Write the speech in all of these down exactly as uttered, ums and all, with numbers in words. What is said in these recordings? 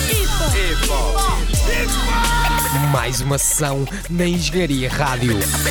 Mais uma sessão na Engenharia Rádio.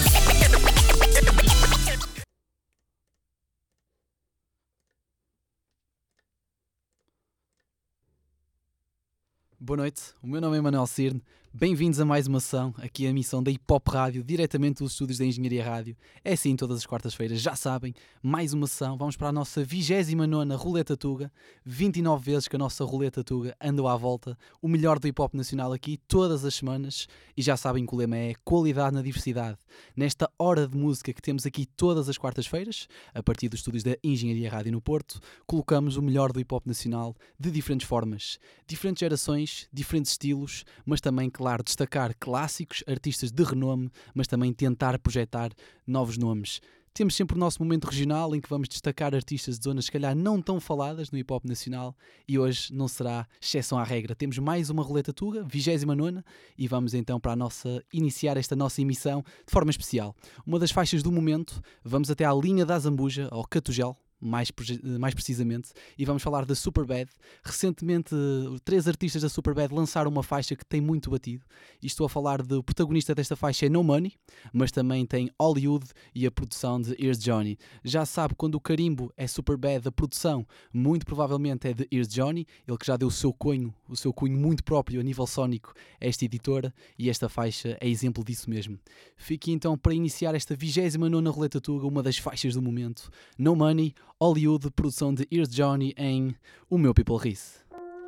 Boa noite, o meu nome é Manuel Cirne. Bem-vindos a mais uma sessão, aqui a emissão da Hip Hop Rádio, diretamente dos estúdios da Engenharia Rádio. É assim todas as quartas-feiras, já sabem, mais uma sessão. Vamos para a nossa vigésima nona Roleta Tuga, vinte e nove vezes que a nossa Roleta Tuga andou à volta, o melhor do hip hop nacional aqui, todas as semanas. E já sabem que o lema é qualidade na diversidade. Nesta hora de música que temos aqui todas as quartas-feiras, a partir dos estúdios da Engenharia Rádio no Porto, colocamos o melhor do hip hop nacional de diferentes formas, diferentes gerações, diferentes estilos, mas também, claro, destacar clássicos, artistas de renome, mas também tentar projetar novos nomes. Temos sempre o nosso momento regional em que vamos destacar artistas de zonas se calhar não tão faladas no hip-hop nacional e hoje não será exceção à regra. Temos mais uma Roleta Tuga, vigésima nona, e vamos então para a nossa, iniciar esta nossa emissão de forma especial. Uma das faixas do momento, vamos até à linha da Zambuja, ao Catugel, Mais, mais precisamente, e vamos falar da Superbad. Recentemente, três artistas da Superbad lançaram uma faixa que tem muito batido, e estou a falar do protagonista desta faixa é No Money, mas também tem Hollywood e a produção de Here's Johnny. Já sabe, quando o carimbo é Superbad, a produção muito provavelmente é de Here's Johnny, ele que já deu o seu cunho, o seu cunho muito próprio a nível sónico a esta editora, e esta faixa é exemplo disso mesmo. Fique então para iniciar esta vigésima nona Roleta Tuga, uma das faixas do momento, No Money, Hollywood, produção de Here's Johnny em O Meu People Ris.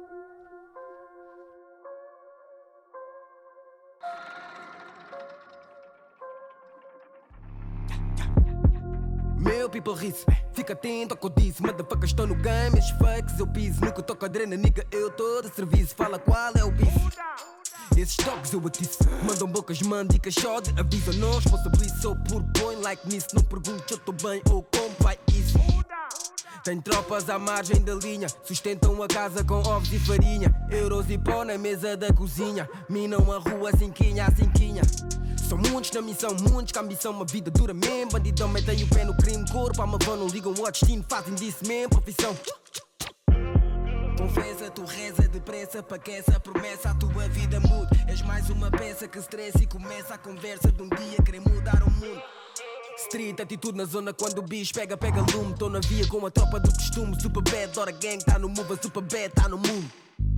Meu people ris, fica atento ao que eu disse. Motherfucker, estou no game, esses fakes eu piso. Nunca toco adrena, nigga, eu tô de serviço. Fala qual é o bife. Esses toques eu atiço, mandam bocas, mandicas só de aviso. Não responsabilizo, sou por point like nisso. Não pergunto se eu tô bem ou como vai isso. Tem tropas à margem da linha, sustentam a casa com ovos e farinha. Euros e pó na mesa da cozinha, minam a rua cinquinha a cinquinha. São muitos na missão, muitos com ambição, uma vida dura mesmo. Bandidão metem o pé no crime, corpo, alma vão, não ligam ao destino, fazem disso mesmo profissão. Confessa, tu reza depressa para que essa promessa a tua vida mude. És mais uma peça que estressa e começa a conversa de um dia querer mudar o mundo. Street, atitude na zona quando o bicho pega, pega lume. Tô na via com a tropa do costume. Superbad, Dora Gang, tá no move, a Superbad, tá no mundo.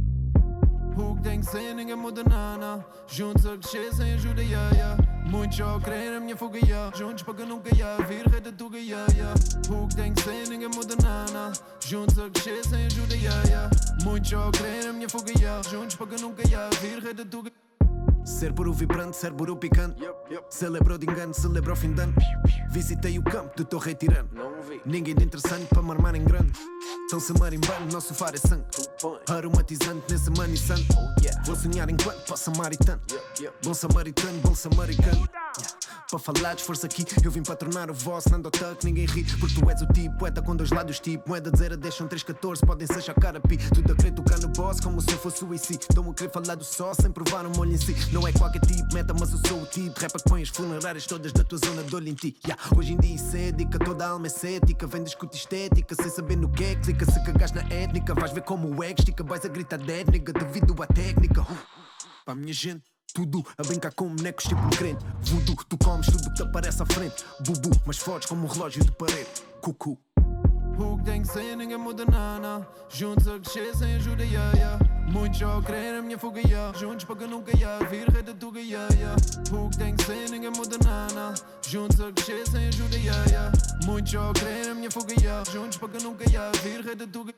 O que tem que ser, ninguém muda nada. Juntos a crescer sem ajuda, yeah, yeah. Muitos já creem na minha fuga, yeah. Juntos para que nunca, yeah. Vir rede tuga, yeah, yeah. O que tem que ser, ninguém muda nada. Juntos a crescer sem ajuda, yeah, yeah. Muitos já creem na minha fuga, yeah. Juntos para que nunca, yeah. Vir rede tuga. Ser puro vibrante, ser puro picante. Yep, yep. Celebrou de engano, celebrou fim de ano. Visitei o campo do Torre Tirano. Ninguém de interessante para marmar em grande. Estão-se marimbando, nosso faro é sangue. Aromatizante nesse money sun. Oh, yeah. Vou sonhar enquanto posso samaritano. Yep, yep. Bom samaritano, bom samaritano. Yeah. Para falar de esforço aqui, eu vim para tornar o vosso. Nando ao tuck, ninguém ri, porque tu és o tipo. Poeta com dois lados tipo, moeda de zero a dez são três catorze. Podem ser chacar a pi, tudo a querer tocar no boss. Como se eu fosse o I C. Estão a querer falar do só, sem provar um molho em si. Não é qualquer tipo, meta, mas eu sou o tipo. Rapper que põe as funerárias todas da tua zona de olho em ti. Yeah. Hoje em dia isso é dica, toda a alma é cética. Vem discute estética, sem saber no que é que clica. Se cagas na étnica, vais ver como o ego estica. Vais a gritar dead, nigga, devido à técnica. uh. Para a minha gente, tudo a brincar com bonecos tipo um crente. Voodoo, tu comes tudo que te aparece à frente. Bubu, mas fodes como um relógio de parede. Cucu. O que tem que ser, ninguém muda nada. Juntos a crescer sem ajuda, yeah, yeah. Muitos já creem na minha fuga, yeah. Juntos para que nunca, yeah. Vir rede tuga, yeah, yeah. O que tem que ser, ninguém muda nada. Juntos a crescer sem ajuda, yeah, yeah. Muitos já creem na minha fuga, yeah. Juntos para que nunca, yeah. Vir rede tuga.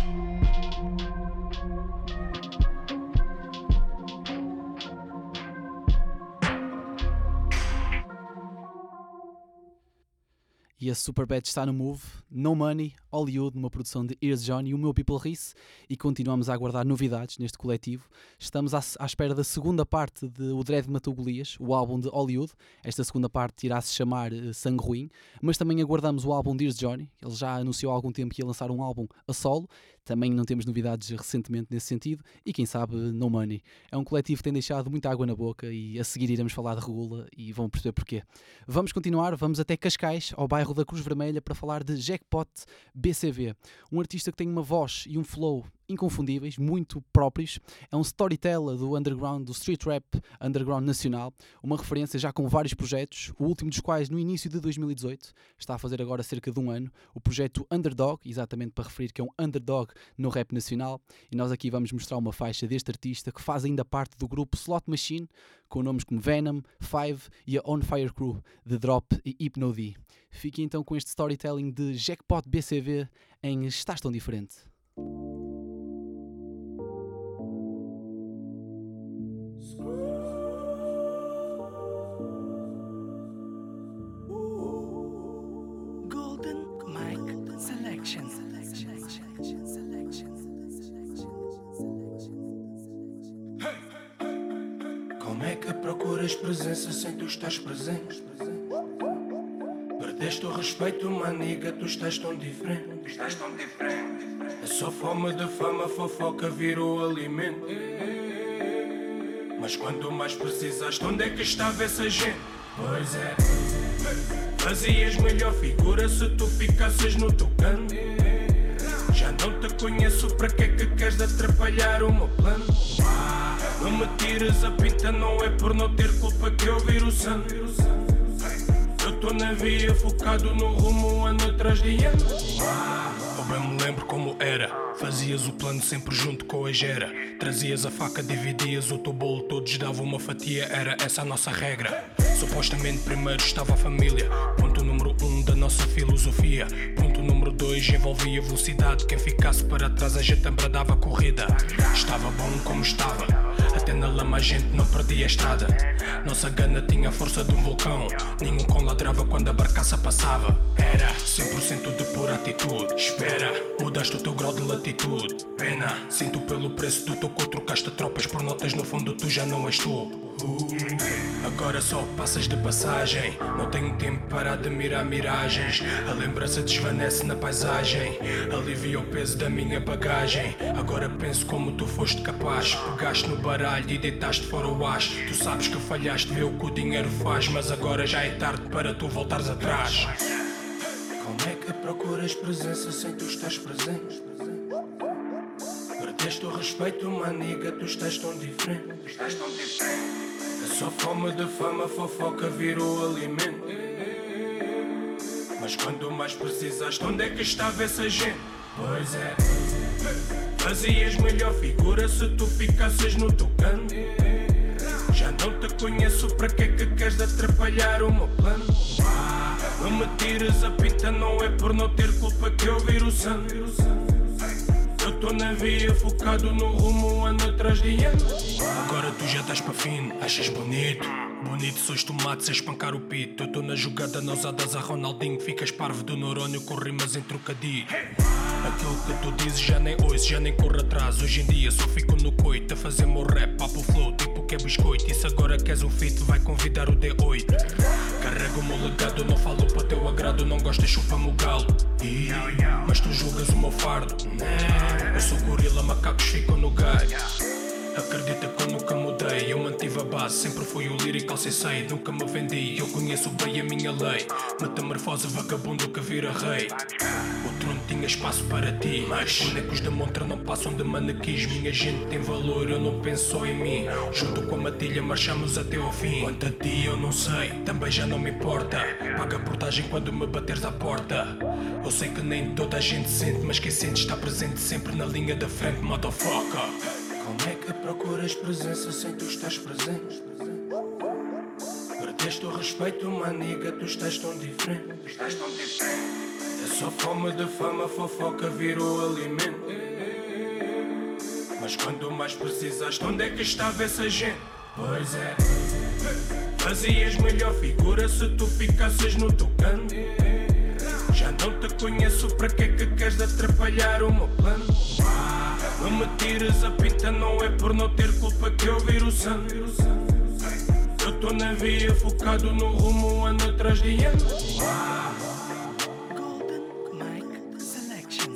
E a Superbad está no move, No Money, Hollywood, numa produção de Here's Johnny e o Meu People Ris, e continuamos a aguardar novidades neste coletivo. Estamos à, à espera da segunda parte de O Dread Matou Golias, o álbum de Hollywood. Esta segunda parte irá se chamar uh, Sangue Ruim, mas também aguardamos o álbum de Here's Johnny. Ele já anunciou há algum tempo que ia lançar um álbum a solo. Também não temos novidades recentemente nesse sentido, e quem sabe No Money. É um coletivo que tem deixado muita água na boca, e a seguir iremos falar de Regula e vão perceber porquê. Vamos continuar, vamos até Cascais, ao bairro da Cruz Vermelha, para falar de Jackpot B C V, um artista que tem uma voz e um flow inconfundíveis, muito próprios. É um storyteller do underground, do street rap underground nacional, uma referência já com vários projetos, o último dos quais no início de dois mil e dezoito, está a fazer agora cerca de um ano, o projeto Underdog, exatamente para referir que é um underdog no rap nacional, e nós aqui vamos mostrar uma faixa deste artista que faz ainda parte do grupo Slot Machine, com nomes como Venom, Five e a On Fire Crew, The Drop e Hypno D. Fiquem então com este storytelling de Jackpot B C V em Estás Tão Diferente. Golden Mic Selection. Como é que procuras presença sem tu estás presente? Perdeste o respeito, maniga, tu estás tão diferente. Estás tão diferente. É só fome de fama, fofoca virou alimento. Mas quando mais precisaste, onde é que estava essa gente? Pois é, fazias melhor figura se tu ficasses no teu canto. Já não te conheço, para que é que queres atrapalhar o meu plano? Não me tires a pinta, não é por não ter culpa que eu viro sangue. Eu tô na via, focado no rumo, ano atrás de ano. Eu bem me lembro como era. Fazias o plano sempre junto com a gera. Trazias a faca, dividias o teu bolo, todos davam uma fatia, era essa a nossa regra. Supostamente primeiro estava a família, ponto número um da nossa filosofia. Ponto número dois envolvia velocidade, quem ficasse para trás a gente abradava a corrida. Estava bom como estava, até na lama a gente não perdia a estrada. Nossa gana tinha a força de um vulcão, nenhum cão ladrava quando a barcaça passava. Era cem por cento de pura atitude. Espera, mudaste o teu grau de latitude. Pena, sinto pelo preço do teu cu, trocaste tropas por notas, no fundo tu já não és tu. uh, Agora só passas de passagem, não tenho tempo para admirar miragens. A lembrança desvanece na paisagem, alivia o peso da minha bagagem. Agora penso como tu foste capaz, pegaste no baralho e deitaste fora o as. Tu sabes que falhaste, vê o que o dinheiro faz, mas agora já é tarde para tu voltares atrás. Como é que procuras presença sem tu estás presente? Perdeste o respeito, maniga, tu estás tão diferente. Estás tão diferente. É só fome de fama, fofoca virou alimento. Mas quando mais precisaste, onde é que estava essa gente? Pois é, fazias melhor figura se tu ficasses no teu canto. Já não te conheço, para que é que queres atrapalhar o meu plano? Não me tires a pinta, não é por não ter culpa que eu viro sangue. Eu tô na via, focado no rumo, ano atrás de ano. Agora tu já estás para fino, achas bonito? Bonito, sois tomates a espancar o pito. Eu tô na jogada, nas usadas a Ronaldinho. Ficas parvo do neurônio com rimas em trocadilho. Aquilo que tu dizes já nem ouço, já nem corro atrás. Hoje em dia só fico no coito a fazer meu rap, papo flow, tipo que é biscoito. E se agora queres um feat, vai convidar o D oito. Carrego o meu legado, não falo para teu agrado. Não gostas, chupa-me o galo. E, mas tu julgas o meu fardo. Eu sou gorila, macacos ficam no galho. Acredita que eu nunca mudei, eu mantive a base, sempre fui o lyrical sensei, nunca me vendi, eu conheço bem a minha lei. Metamorfose vagabundo que vira rei. O trono tinha espaço para ti, mas bonecos da montra não passam de manequins. Minha gente tem valor, eu não penso só em mim. Junto com a matilha marchamos até ao fim. Quanto a ti eu não sei, também já não me importa. Paga a portagem quando me bateres à porta. Eu sei que nem toda a gente sente, mas quem sente está presente sempre na linha da frente, motherfucker. Como é que procuras presença sem tu estás presente? Perdeste o respeito, maniga, tu estás tão diferente. Estás tão diferente. É só fome de fama, fofoca virou alimento. Mas quando mais precisaste, onde é que estava essa gente? Pois é, fazias melhor figura se tu ficasses no teu canto. Já não te conheço, para que é que queres atrapalhar o meu plano? Não me tires a pinta, não é por não ter culpa que eu viro sangue. Eu tô na via, focado no rumo, ano atrás de ano. Golden Mic Selection.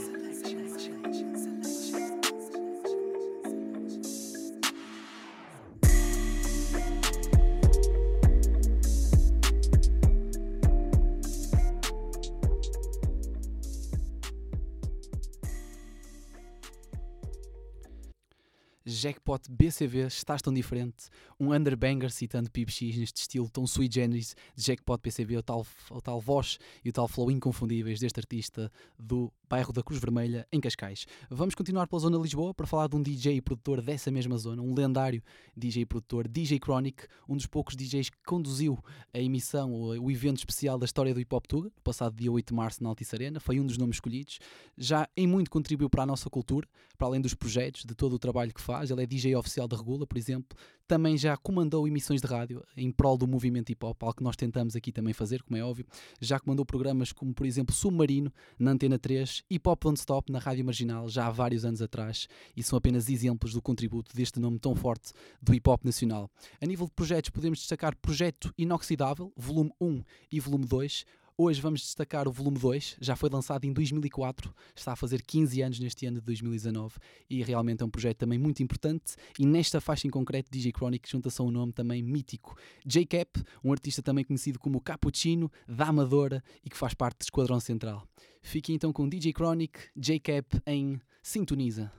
Jackpot B C V, Estás Tão Diferente, um underbanger citando P I B X neste estilo tão sui generis de Jackpot B C V, o tal, o tal voz e o tal flow inconfundíveis deste artista do bairro da Cruz Vermelha, em Cascais. Vamos continuar pela zona de Lisboa para falar de um D J e produtor dessa mesma zona, um lendário D J e produtor, D J Chronic, um dos poucos D Js que conduziu a emissão, o, o evento especial da história do Hip Hop Tuga, passado dia oito de março na Altice Arena, foi um dos nomes escolhidos, já em muito contribuiu para a nossa cultura, para além dos projetos, de todo o trabalho que faz. Ele é D J oficial da Regula, por exemplo, também já comandou emissões de rádio em prol do movimento hip hop, algo que nós tentamos aqui também fazer, como é óbvio. Já comandou programas como, por exemplo, Submarino, na Antena três, Hip Hop Don't Stop, na Rádio Marginal, já há vários anos atrás, e são apenas exemplos do contributo deste nome tão forte do hip hop nacional. A nível de projetos, podemos destacar Projeto Inoxidável, volume um e volume dois. Hoje vamos destacar o volume dois, já foi lançado em dois mil e quatro, está a fazer quinze anos neste ano de dois mil e dezanove e realmente é um projeto também muito importante, e nesta faixa em concreto D J Chronic junta-se a um nome também mítico, J-Cap, um artista também conhecido como Cappuccino, da Amadora e que faz parte do Esquadrão Central. Fiquem então com D J Chronic, J-Cap em Sintoniza.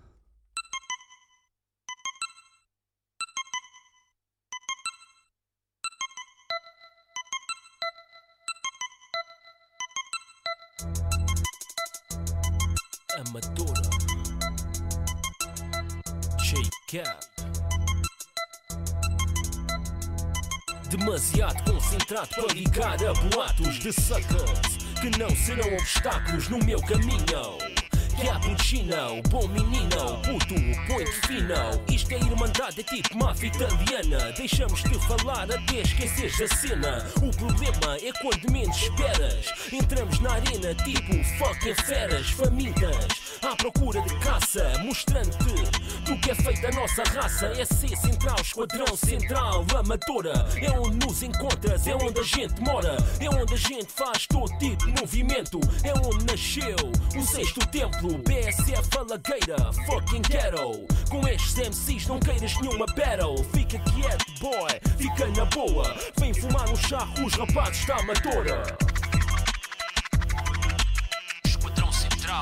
Amadora J-Cap. Demasiado concentrado para ligar a boatos de suckers que não serão obstáculos no meu caminho. Cappuccino, bom menino, puto, point fino. Isto é irmandade, é tipo máfia italiana. Deixamos de falar até esqueceres a cena. O problema é quando menos esperas. Entramos na arena tipo fucking feras, famintas, à procura de caça, mostrando-te do que é feita a nossa raça. S C Central, Esquadrão Central, Amadora. É onde nos encontras, é onde a gente mora, é onde a gente faz todo tipo de movimento, é onde nasceu o sexto templo. B S F Alagueira, fucking ghetto. Com estes M Cs não queiras nenhuma battle. Fica quieto boy, fica na boa. Vem fumar um charro os rapazes da Amadora. Esquadrão Central,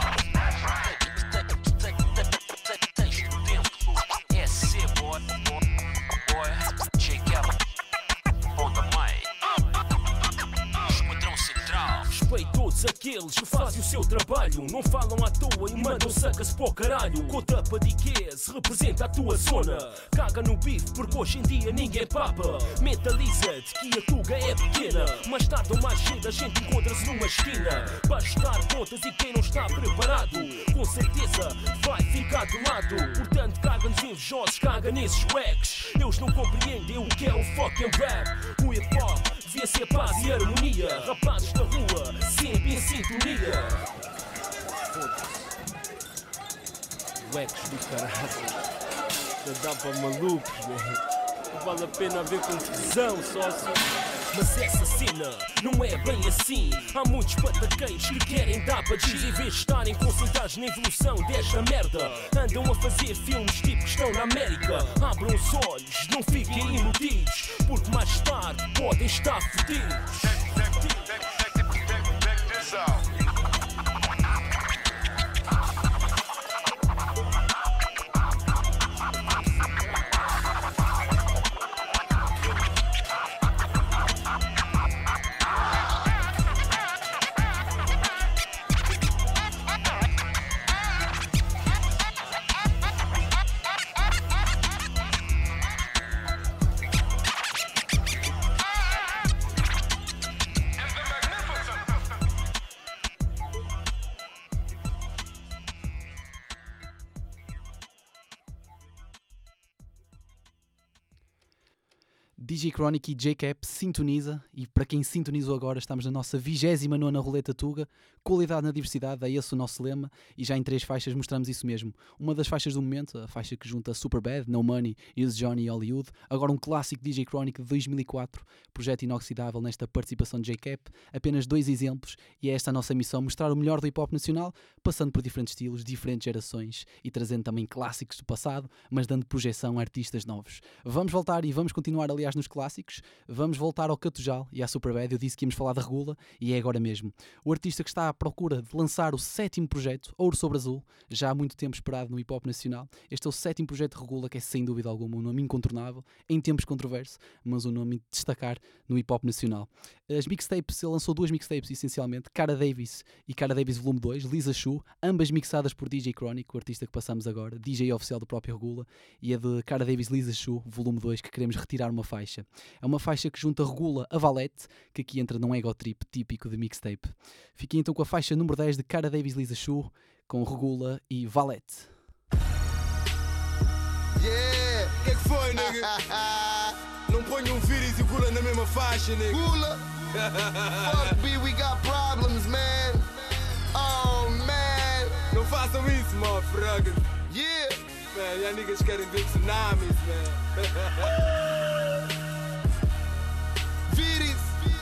texto templo, S C boy, boy, J-Cap, on the mic. Esquadrão Central. Respeito todos aqueles que fazem o seu trabalho, não falam à toa e mandam sacas para o caralho. Conta para de que se representa a tua zona. Caga no bife porque hoje em dia ninguém papa. Mentaliza-te que a Tuga é pequena, mais tarde ou mais cedo a gente encontra-se numa esquina. Para ajustar contas e quem não está preparado, com certeza vai ficar de lado. Portanto caga nos invejosos, caga nesses wags. Eles não compreendem o que é o fucking rap. O hip hop devia ser paz e harmonia. Rapazes da rua, sempre em sintonia. Wags do caralho, já dá para malucos, né? Não vale a pena haver confusão, sócio. Mas essa cena não é bem assim. Há muitos pataqueiros que querem dar para X. Em vez de estarem concentrados na evolução desta merda, andam a fazer filmes tipo que estão na América. Abram os olhos, não fiquem iludidos, porque mais tarde podem estar fodidos. D J Chronic e J-Cap sintoniza, e para quem sintonizou agora, estamos na nossa vigésima nona Roleta Tuga. Qualidade na diversidade, é esse o nosso lema, e já em três faixas mostramos isso mesmo. Uma das faixas do momento, a faixa que junta Superbad, No Money, Is Johnny e Hollywood. Agora um clássico D J Chronic de dois mil e quatro, Projeto Inoxidável, nesta participação de J-Cap. Apenas dois exemplos, e é esta a nossa missão, mostrar o melhor do hip-hop nacional, passando por diferentes estilos, diferentes gerações, e trazendo também clássicos do passado, mas dando projeção a artistas novos. Vamos voltar e vamos continuar, aliás, nos clássicos, vamos voltar ao Catujal e à Superbad. Eu disse que íamos falar da Regula e é agora mesmo. O artista que está à procura de lançar o sétimo projeto, Ouro sobre Azul, já há muito tempo esperado no hip-hop nacional. Este é o sétimo projeto de Regula, que é sem dúvida alguma um nome incontornável, em tempos controversos, mas um nome de destacar no hip-hop nacional. As mixtapes, ele lançou duas mixtapes essencialmente, Cara Davis e Cara Davis Volume dois, Lisa Chu, ambas mixadas por D J Chronic, o artista que passamos agora, D J oficial do próprio Regula, e a de Cara Davis Lisa Chu, Volume dois, que queremos retirar uma faixa. É uma faixa que junta Regula a Valete, que aqui entra num ego trip típico de mixtape. Fiquem então com a faixa número dez de Cara Davis Lisa Chu, com Regula e Valete. Yeah, que que foi, nigga? Não ponho um vírus e Gula na mesma faixa, nigga. Gula? Fuck B, we got problems, man. Oh, man. Não façam isso, motherfucker. Yeah. Man, y'all niggas querem ver tsunamis, man. Vírus.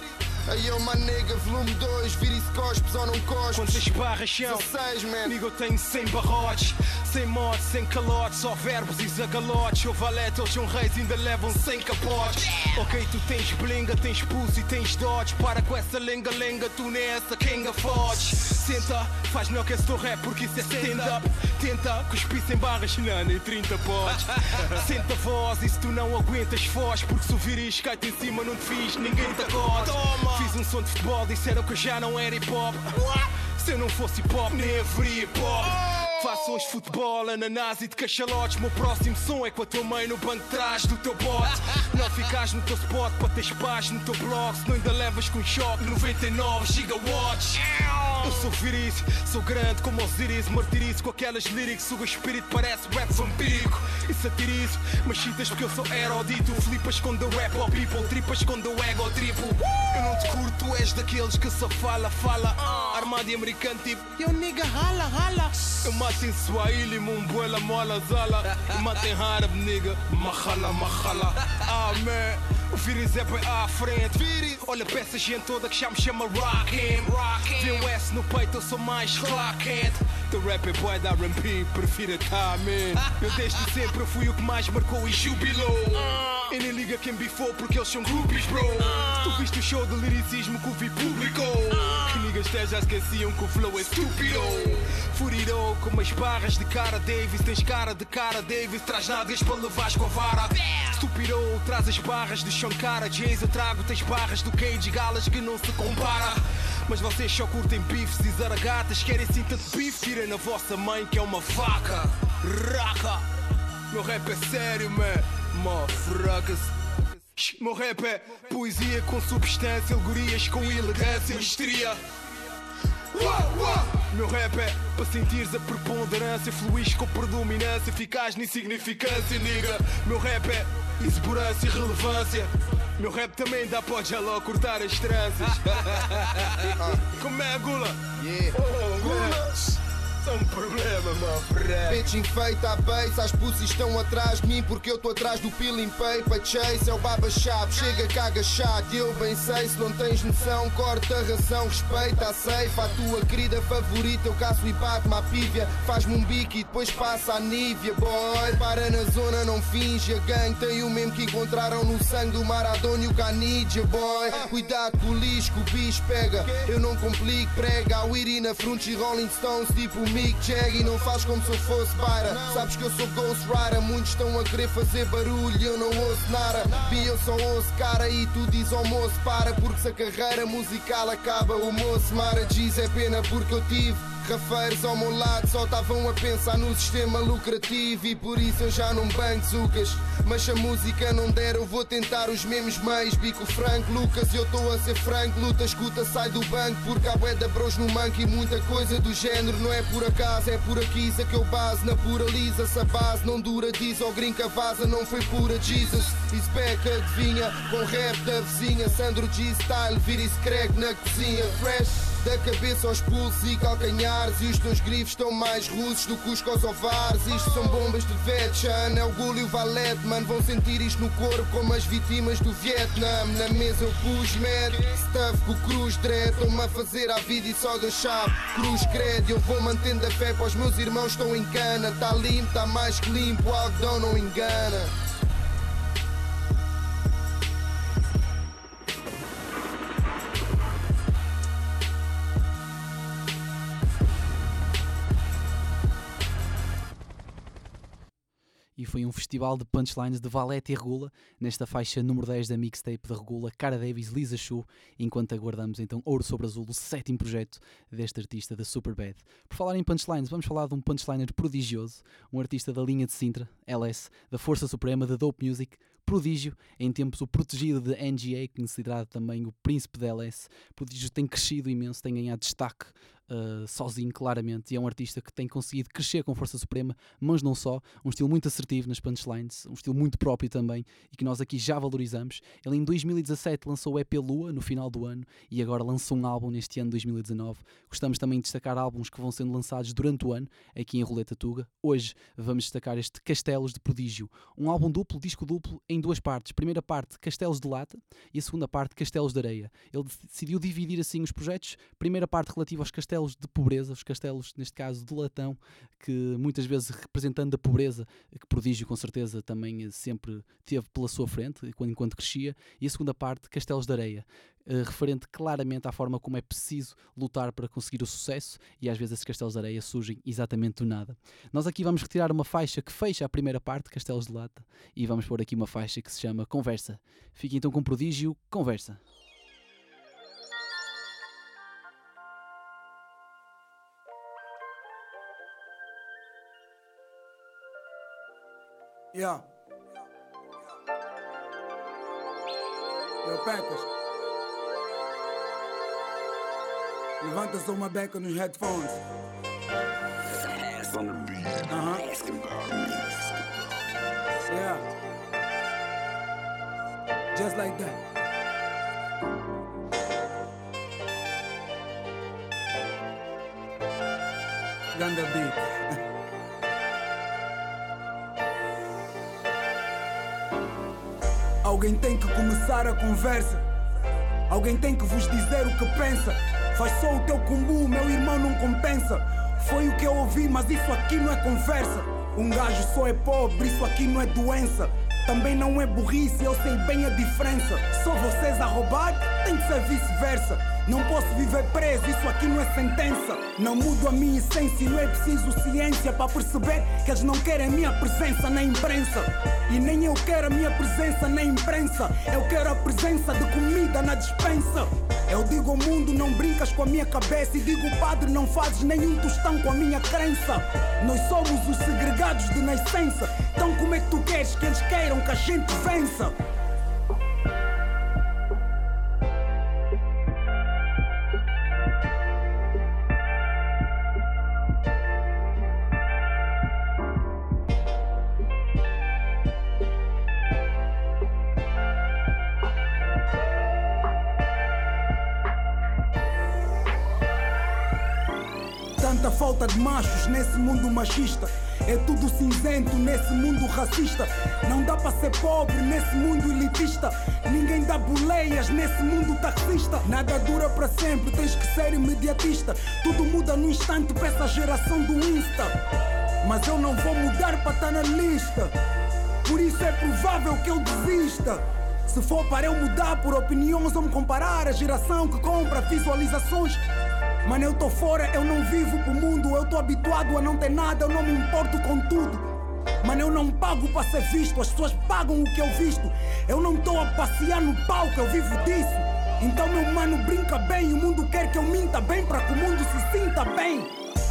Aí eu, my nigga, volume dois, vira e se cospes ou não cospes. Quantas barras são? dezesseis, man. Amigo, eu tenho cem barrotes, sem motes, sem calotes, só verbos e zagalotes. Eu valete, eles são reis, ainda levam cem capotes. Ok, tu tens blinga, tens pulso e tens dodge. Para com essa lenga-lenga, tu nessa quenga fodes. Senta, faz não que esse teu rap, porque isso é stand-up. Tenta, cuspir sem barras, não, nem trinta podes. Senta a voz e se tu não aguentas, foz. Porque se o viris cai-te em cima, não te fiz, ninguém te acode. Fiz um som de futebol, disseram que eu já não era hip-hop. Se eu não fosse hip-hop, nem haveria hip-hop. Faço hoje futebol, ananás e de cachalotes. Meu próximo som é com a tua mãe no banco de trás do teu bote. Não ficas no teu spot para ter espaço no teu blog. Se não ainda levas com choque noventa e nove gigawatts. Eu sou viris, sou grande como Osiris. Martirizo com aquelas lyrics, o espírito parece rap vampírico. E satirizo, mas citas porque eu sou erudito. Flipas quando eu rap ao people, tripas quando eu ego ao triplo. Eu não te curto, tu és daqueles que só fala, fala. Armado e americano tipo, eu nigga rala, rala. Eu mato em Swahili, mumbuela, mola, zala. Eu mato em árabe, nigga, mahala, mahala. Ah, man, o Viris é bem à frente. Viris, olha pra essa gente toda que já me chama Rockin'. Vê o S no peito, eu sou mais Clark. Teu rap é boy da R and B, prefiro a cá, man. Eu desde sempre eu fui o que mais marcou e jubilou. E nem liga quem bifou porque eles são groupies, bro. Tu viste o show de liricismo que o vi publicou. Que niggas até já esqueciam que o flow é estúpido. Furido com umas barras de Cara Davis. Tens cara de Cara Davis, traz nádegas para levares com a vara. Estúpido, traz as barras de Shankara Jays. Eu trago tens barras do Cage Galas que não se compara. Mas vocês só curtem bifes e zaragatas. Querem cinta de bife, tirem na vossa mãe que é uma vaca. Raca. Meu rap é sério, man. Motherfuckers. Meu rap é poesia com substância, alegorias com elegância, mestria. Uau, uau. Meu rap é para sentires a preponderância, fluís com predominância, eficaz na insignificância, nigga. Meu rap é exuberância e relevância. Meu rap também dá para já logo cortar as tranças. Como é a Gula? Yeah. Oh, Gula. É um problema, mano. Bitch enfeita a base, as pussies estão atrás de mim porque eu tô atrás do peeling paper chase. É o baba-chave, chega caga chato. Eu bem sei, se não tens noção, corta a ração, respeita a safe. A tua querida favorita, eu caço e bato-me à pívia. Faz-me um bico e depois passa a Nívia, boy. Para na zona, não finge, a gangue tem o mesmo que encontraram no sangue do Maradona e o Canidia, boy. Cuidado com o lixo que o bicho pega, eu não complico, prega. A Weedy na front e Rolling Stones tipo Mick Jagger, não faz como se eu fosse Byra. Sabes que eu sou Ghost Rider, muitos estão a querer fazer barulho, eu não ouço nada. Vi eu só ouço cara e tu diz ao moço para, porque se a carreira musical acaba o moço Mara diz é pena porque eu tive rafeiros ao meu lado, só estavam a pensar no sistema lucrativo e por isso eu já não banco zucas. Mas se a música não der eu vou tentar os mesmos meios. Bico Franco, Lucas, eu estou a ser franco. Luta, escuta, sai do banco porque há bué da bros no manco e muita coisa do género. Não é por acaso, é por aqui, isso é que eu base na pura lisa. Se a base não dura diz ou grinca vaza, não foi pura Jesus. Is back, adivinha, com rap da vizinha. Sandro G-Style, vira e se crack na cozinha. Fresh da cabeça aos pulsos e calcanhares. E os teus grifos estão mais russos do que os kosovares. Isto são bombas de Vetchan, é o Gula e o Valete, mano. Vão sentir isto no corpo como as vítimas do Vietnã. Na mesa eu pus mad, stuff com cruz dread. Estão-me a fazer a vida e só Deus sabe. Cruz credo, eu vou mantendo a fé para os meus irmãos estão em cana. Tá limpo, tá mais que limpo, o algodão não engana. e foi um festival de punchlines de Valete e Regula, nesta faixa número dez da mixtape da Regula, Cara Davis, Lisa Chu, enquanto aguardamos então Ouro sobre Azul, o sétimo projeto deste artista da Superbad. Por falar em punchlines, vamos falar de um punchliner prodigioso, um artista da linha de Sintra, L S, da Força Suprema, da Dope Music, prodígio, em tempos o protegido de N G A, considerado também o príncipe da L S. Prodígio tem crescido imenso, tem ganhado destaque uh, sozinho, claramente, e é um artista que tem conseguido crescer com Força Suprema, mas não só, um estilo muito assertivo nas punchlines, um estilo muito próprio também, e que nós aqui já valorizamos. Ele em dois mil e dezassete lançou o E P Lua, no final do ano, e agora lançou um álbum neste ano de dois mil e dezanove. Gostamos também de destacar álbuns que vão sendo lançados durante o ano, aqui em Roleta Tuga. Hoje vamos destacar este Castelos de Prodígio, um álbum duplo, disco duplo, em duas partes. Primeira parte, Castelos de Lata, e a segunda parte, Castelos de Areia. Ele decidiu dividir assim os projetos. Primeira parte relativa aos castelos de pobreza, os castelos, neste caso, de latão, que muitas vezes representando a pobreza, que Prodígio com certeza também sempre teve pela sua frente, enquanto crescia. E a segunda parte, Castelos de Areia, Uh, referente claramente à forma como é preciso lutar para conseguir o sucesso, e às vezes esses castelos de areia surgem exatamente do nada. Nós aqui vamos retirar uma faixa que fecha a primeira parte, Castelos de Lata, e vamos pôr aqui uma faixa que se chama Conversa. Fique então com Prodígio, Conversa. Yeah. Yo, Pecas. Levanta só uma beca nos headphones. Uh-huh. Yeah. Just like that. Ganda beat. Alguém tem que começar a conversa. Alguém tem que vos dizer o que pensa. Faz só o teu combo, meu irmão não compensa. Foi o que eu ouvi, mas isso aqui não é conversa. Um gajo só é pobre, isso aqui não é doença. Também não é burrice, eu sei bem a diferença. Só vocês a roubar, tem que ser vice-versa. Não posso viver preso, isso aqui não é sentença. Não mudo a minha essência e não é preciso ciência para perceber que eles não querem a minha presença na imprensa. E nem eu quero a minha presença na imprensa. Eu quero a presença de comida na despensa. Eu digo ao mundo, não brincas com a minha cabeça. E digo, padre, não fazes nenhum tostão com a minha crença. Nós somos os segregados de nascença. Então como é que tu queres que eles queiram que a gente vença? Tanta falta de machos nesse mundo machista. É tudo cinzento nesse mundo racista. Não dá para ser pobre nesse mundo elitista. Ninguém dá boleias nesse mundo taxista. Nada dura para sempre, tens que ser imediatista. Tudo muda num instante para essa geração do Insta. Mas eu não vou mudar para estar na lista. Por isso é provável que eu desista. Se for para eu mudar por opiniões, vamos comparar a geração que compra visualizações. Mano, eu tô fora, eu não vivo pro mundo. Eu tô habituado a não ter nada, eu não me importo com tudo. Mano, eu não pago para ser visto, as pessoas pagam o que eu visto. Eu não tô a passear no palco, eu vivo disso. Então meu mano brinca bem, o mundo quer que eu minta bem para que o mundo se sinta bem.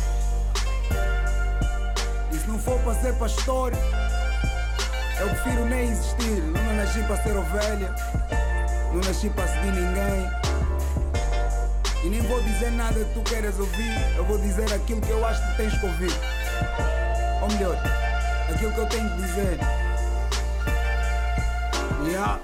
E se não for para ser para história, eu prefiro nem existir. Não nasci para ser ovelha, não nasci para seguir ninguém. E nem vou dizer nada que tu queiras ouvir. Eu vou dizer aquilo que eu acho que tens que ouvir. Ou melhor, aquilo que eu tenho que dizer. Yeah.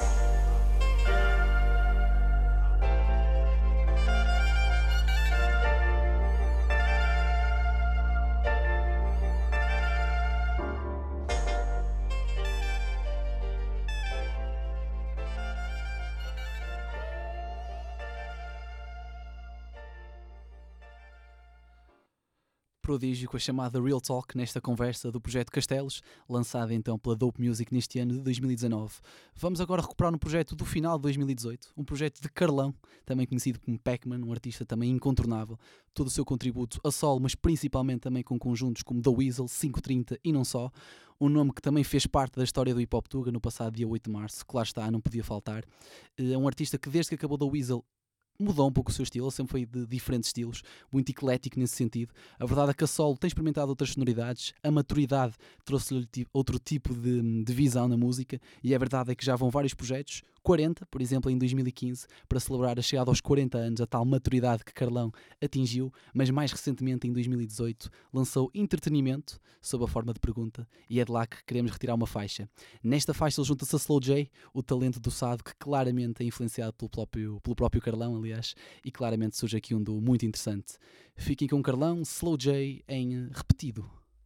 Prodígio com a chamada Real Talk nesta conversa do projeto Castelos, lançada então pela Dope Music neste ano de dois mil e dezanove. Vamos agora recuperar um projeto do final de dois mil e dezoito, um projeto de Carlão, também conhecido como Pac-Man, um artista também incontornável, todo o seu contributo a solo, mas principalmente também com conjuntos como The Weasel, quinhentos e trinta e não só. um nome que também fez parte da história do Hip Hop Tuga no passado dia oito de março, que lá está, não podia faltar. É um artista que desde que acabou da Weasel mudou um pouco o seu estilo, ele sempre foi de diferentes estilos, muito eclético nesse sentido. A verdade é que a solo tem experimentado outras sonoridades, a maturidade trouxe-lhe outro tipo de, de visão na música, e a verdade é que já vão vários projetos, quarenta, por exemplo, em dois mil e quinze, para celebrar a chegada aos quarenta anos, a tal maturidade que Carlão atingiu, mas mais recentemente, em dois mil e dezoito, lançou Entretenimento, sob a forma de pergunta, e é de lá que queremos retirar uma faixa. Nesta faixa ele junta-se a Slow J, o talento do Sado, que claramente é influenciado pelo próprio, pelo próprio Carlão, aliás, e claramente surge aqui um duo muito interessante. Fiquem com Carlão, Slow J em repetido.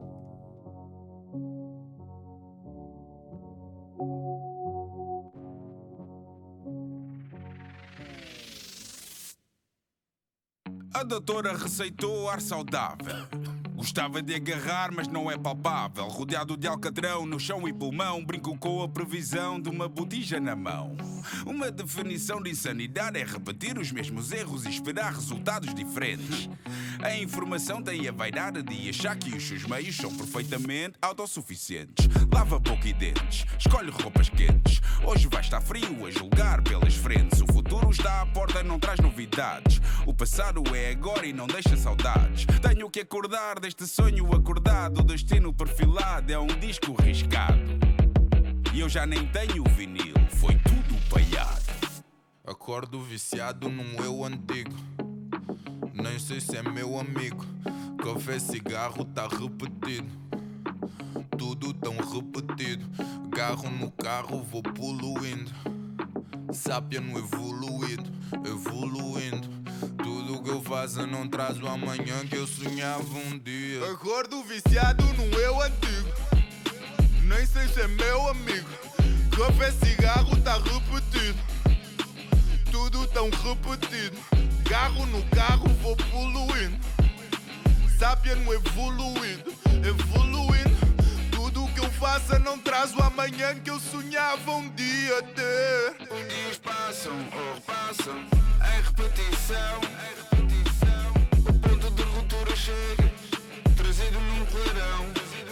A doutora receitou ar saudável. Gostava de agarrar, mas não é palpável. Rodeado de alcatrão no chão e pulmão, brinco com a previsão de uma botija na mão. Uma definição de insanidade é repetir os mesmos erros e esperar resultados diferentes. A informação tem a vaidade de achar que os seus meios são perfeitamente autossuficientes. Lava boca e dentes, escolhe roupas quentes. Hoje vai estar frio a julgar pelas frentes. O futuro está à porta e não traz novidades. O passado é agora e não deixa saudades. Tenho que acordar deste sonho acordado. O destino perfilado é um disco riscado. E eu já nem tenho vinil, foi tudo paiado. Acordo viciado num eu antigo. Nem sei se é meu amigo. Café, cigarro, tá repetido. Tudo tão repetido. Garro no carro, vou poluindo. Sápia no evoluído, evoluindo. Tudo que eu faço não traz o amanhã que eu sonhava um dia. Acordo viciado num eu antigo. Nem sei se é meu amigo. Café, cigarro, tá repetido. Tudo tão repetido. Garro no carro, vou poluindo. Sápia no evoluído, evoluindo. Tudo que eu faço não traz o amanhã que eu sonhava um dia ter. Os dias passam ou repassam em repetição, em repetição. O ponto de ruptura chega, trazido num clarão.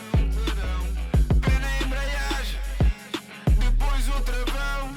Pé na embreagem, depois o travão.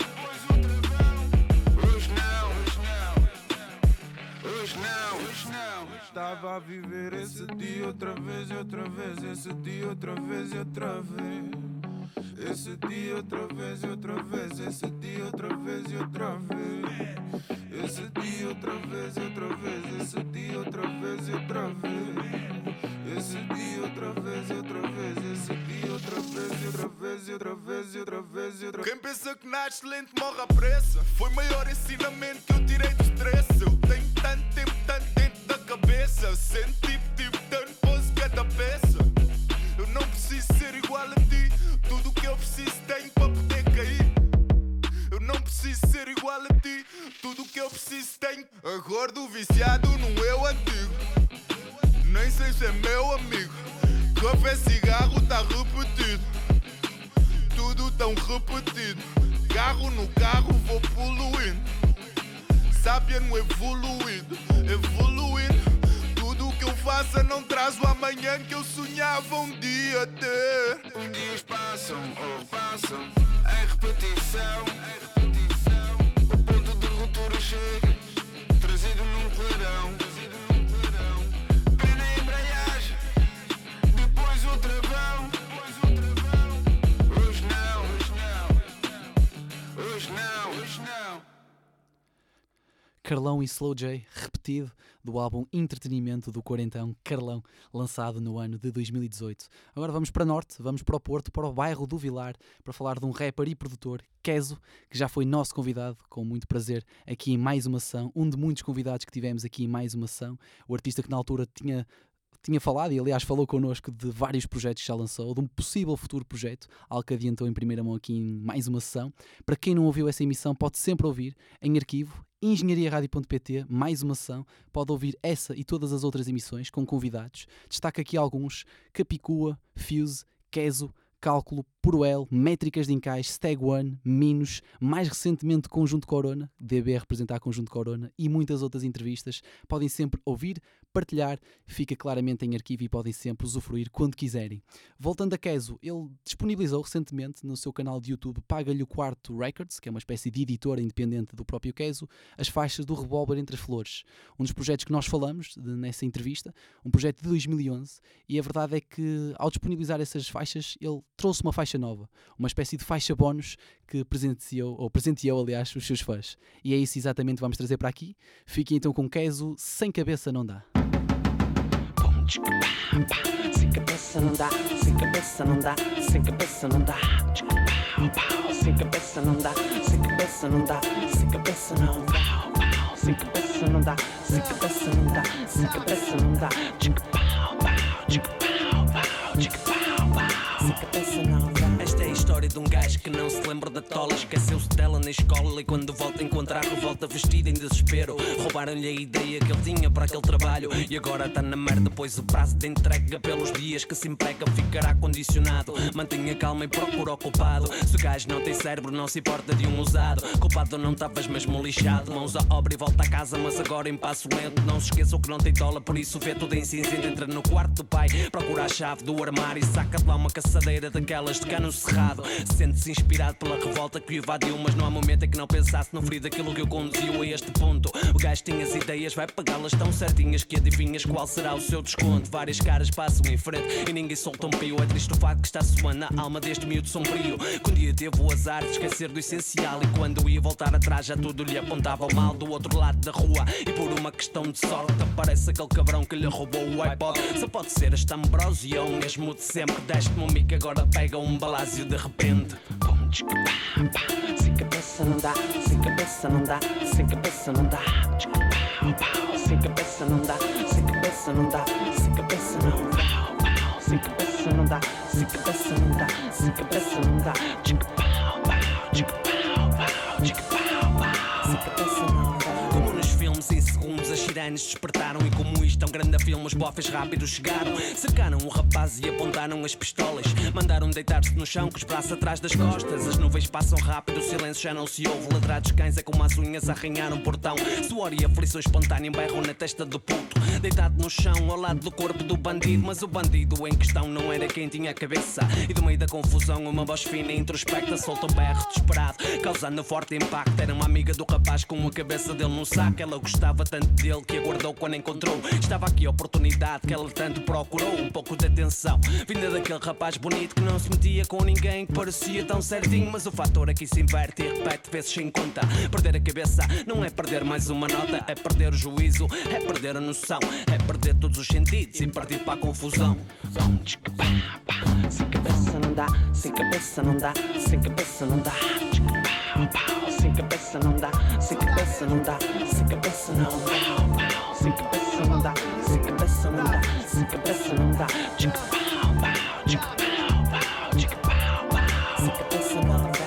Hoje não, hoje não, hoje não, hoje não. Estava a viver esse dia outra vez e outra vez, esse dia outra vez e outra vez. Esse dia outra vez e outra vez, esse dia outra vez e outra vez. Esse dia outra vez e outra vez, esse dia outra vez e outra vez. Esse dia outra vez e outra vez, esse dia outra vez e outra vez e outra vez e outra vez e outra vez. Quem pensa que nasce lento morre à pressa. Foi o maior ensinamento que eu tirei do stress. Eu tenho tanto tempo, tanto dentro da cabeça. Eu sento tipo, tipo, tanto posso cada peça. Eu não preciso ser igual a ti. Tudo que eu preciso tenho para poder cair. Eu não preciso ser igual a ti. Tudo que eu preciso tenho. Acordo viciado num eu antigo. Nem sei se é meu amigo. Café, cigarro, tá repetido. Tudo tão repetido. Garro no carro, vou poluindo. Sápia no evoluído, evoluindo. Tudo que eu faço não traz o amanhã que eu sonhava um dia ter. Os dias passam ou repassam em repetição, em repetição. O ponto de ruptura chega, trazido num clarão. Pé na embreagem, depois o travão. Hoje não, hoje não, hoje não, hoje não. Carlão e Slow J, repetido, do álbum Entretenimento do quarentão Carlão, lançado no ano de dois mil e dezoito. Agora vamos para Norte, vamos para o Porto, para o bairro do Vilar, para falar de um rapper e produtor, Kezo, que já foi nosso convidado, com muito prazer, aqui em mais uma ação, um de muitos convidados que tivemos aqui em mais uma ação. O artista que na altura tinha... Tinha falado, e aliás falou connosco, de vários projetos que já lançou, de um possível futuro projeto, algo que adiantou em primeira mão aqui em mais uma sessão. Para quem não ouviu essa emissão, pode sempre ouvir em arquivo, engenharia rádio ponto pt, mais uma sessão. Pode ouvir essa e todas as outras emissões com convidados. Destaco aqui alguns: Capicua, Fuse, Kezo, Cálculo, Puro L, Métricas de Encaixe, Stag One, Minos, mais recentemente Conjunto Corona, D B a representar Conjunto Corona e muitas outras entrevistas. Podem sempre ouvir, partilhar, fica claramente em arquivo e podem sempre usufruir quando quiserem. Voltando a Keso, ele disponibilizou recentemente no seu canal de YouTube Paga-lhe o Quarto Records, que é uma espécie de editora independente do próprio Keso, as faixas do Revólver Entre as Flores. Um dos projetos que nós falamos de, nessa entrevista, um projeto de dois mil e onze, e a verdade é que ao disponibilizar essas faixas, ele trouxe uma faixa nova, uma espécie de faixa bónus que presenteou, ou presenteou, aliás, os seus fãs. E é isso exatamente que vamos trazer para aqui. Fiquem então com Keso, Sem Cabeça Não Dá. Sem cabeça não dá, sem cabeça não dá, sem cabeça não dá. Sem cabeça não dá, sem cabeça não dá, sem cabeça não dá. Sem cabeça não dá, sem cabeça não dá, sem cabeça não dá. Sem cabeça não dá. Esta é a história de um gajo que não se lembra da tola. Esqueceu-se dela na escola e quando volta a encontrar revolta vestida em desespero. Roubaram-lhe a ideia que ele tinha para aquele trabalho e agora está na merda, pois o prazo de entrega pelos dias que se emprega ficará condicionado. Mantenha calma e procura o culpado. Se o gajo não tem cérebro não se importa de um usado. Culpado não estavas mesmo lixado. Mãos à obra e volta a casa, mas agora em passo lento. Não se esqueçam que não tem tola, por isso vê tudo em cinzento. Entra no quarto do pai, procura a chave do armário e saca de lá uma caçadeira daquelas de cano cerrado. Sente-se inspirado pela revolta que o evadiu, mas não há momento em que não pensasse no frio daquilo que o conduziu a este ponto. O gajo tinha as ideias, vai pagá-las tão certinhas que adivinhas qual será o seu desconto. Várias caras passam em frente e ninguém solta um pio. É triste o facto que está suando na alma deste miúdo sombrio, que um dia teve o azar de esquecer do essencial e quando ia voltar atrás já tudo lhe apontava mal do outro lado da rua. E por uma questão de sorte aparece aquele cabrão que lhe roubou o iPod. Só pode ser este Ambrosio, mesmo de sempre. Deste-me um mico, agora pega um balásio de repente. Sem cabeça não dá, sem cabeça não dá, sem cabeça não dá. Sem cabeça não dá, sem cabeça não dá, sem cabeça não dá. Sem cabeça não dá, sem cabeça não dá, sem cabeça não dá. Sem cabeça não dá. Como nos filmes em segundos as sirenes despertaram e como isto é um grande filme os bofes rápidos chegaram. Cercaram o rapaz e apontaram as pistolas. Mandaram deitar-se no chão com os braços atrás das costas. As nuvens passam rápido, o silêncio já não se ouve. Ladrar dos cães é como as unhas a arranhar um portão. Suor e aflição espontânea berram na testa do puto, deitado no chão ao lado do corpo do bandido. Mas o bandido em questão não era quem tinha a cabeça. E do meio da confusão uma voz fina e introspecta solta um berro desesperado, causando forte impacto. Era uma amiga do rapaz com a cabeça dele num saco. Ela gostava tanto dele que aguardou quando encontrou. Estava aqui a oportunidade que ela tanto procurou. Um pouco de atenção vinda daquele rapaz bonito que não se metia com ninguém, que parecia tão certinho. Mas o fator aqui se inverte e repete vezes sem conta. Perder a cabeça não é perder mais uma nota, é perder o juízo, é perder a noção, é perder todos os sentidos e partir para a confusão. Sem cabeça não dá, sem cabeça não dá, sem cabeça não dá. Sem cabeça não dá, sem cabeça não dá, sem cabeça não dá. Sem cabeça não dá, sem cabeça não dá, sem cabeça não dá. Sem cabeça não dá.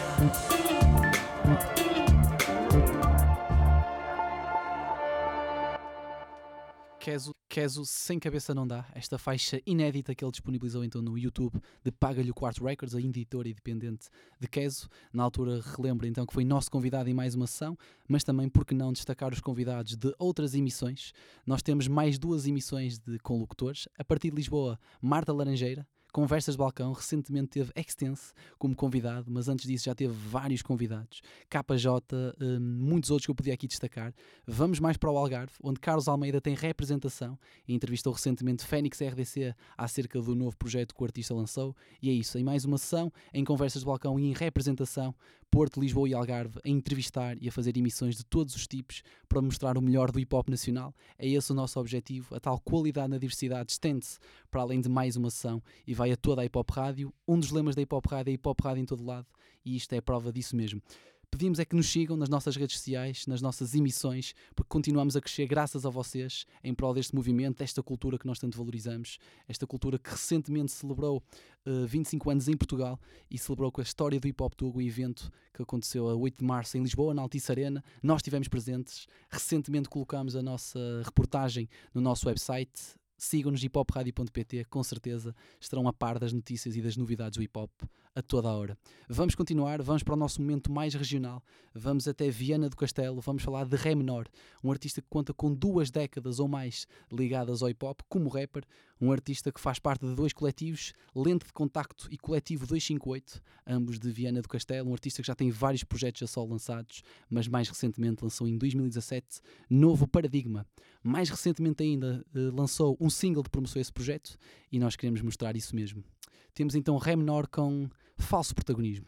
Keso, Keso, Sem Cabeça Não Dá, esta faixa inédita que ele disponibilizou então no YouTube de Paga-lhe o Quarto Records, a editora independente de Keso. Na altura relembro então que foi nosso convidado em mais uma sessão, mas também por que não destacar os convidados de outras emissões. Nós temos mais duas emissões de com locutores. A partir de Lisboa, Marta Laranjeira, Conversas de Balcão, recentemente teve Extense como convidado, mas antes disso já teve vários convidados. K J, um, muitos outros que eu podia aqui destacar. Vamos mais para o Algarve, onde Carlos Almeida tem representação e entrevistou recentemente Fênix R D C acerca do novo projeto que o artista lançou. E é isso, em mais uma sessão, em Conversas de Balcão e em representação, Porto, Lisboa e Algarve, a entrevistar e a fazer emissões de todos os tipos para mostrar o melhor do hip-hop nacional. É esse o nosso objetivo, a tal qualidade na diversidade estende-se para além de mais uma sessão e vai a toda a hip-hop rádio. Um dos lemas da hip-hop rádio é hip-hop rádio em todo lado e isto é prova disso mesmo. Pedimos é que nos sigam nas nossas redes sociais, nas nossas emissões, porque continuamos a crescer graças a vocês em prol deste movimento, desta cultura que nós tanto valorizamos, esta cultura que recentemente celebrou uh, vinte e cinco anos em Portugal e celebrou com a história do Hip Hop Tour, o evento que aconteceu a oito de março em Lisboa, na Altice Arena. Nós estivemos presentes, recentemente colocámos a nossa reportagem no nosso website, sigam-nos hip hop radio ponto p t, com certeza estarão a par das notícias e das novidades do hip hop a toda a hora. Vamos continuar, vamos para o nosso momento mais regional, vamos até Viana do Castelo, vamos falar de Ré Menor, um artista que conta com duas décadas ou mais ligadas ao hip hop como rapper, um artista que faz parte de dois coletivos, Lente de Contacto e Coletivo duzentos e cinquenta e oito, ambos de Viana do Castelo, um artista que já tem vários projetos a solo lançados, mas mais recentemente lançou em dois mil e dezassete Novo Paradigma. Mais recentemente ainda lançou um single de promoção a esse projeto e nós queremos mostrar isso mesmo. Temos então Ré Menor com Falso Protagonismo.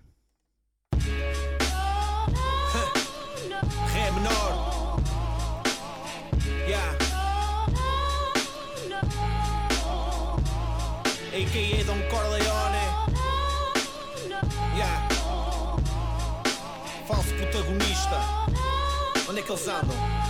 Ré Menor, yeah. A K A Don Corleone, yeah. Falso protagonista, onde é que eles andam?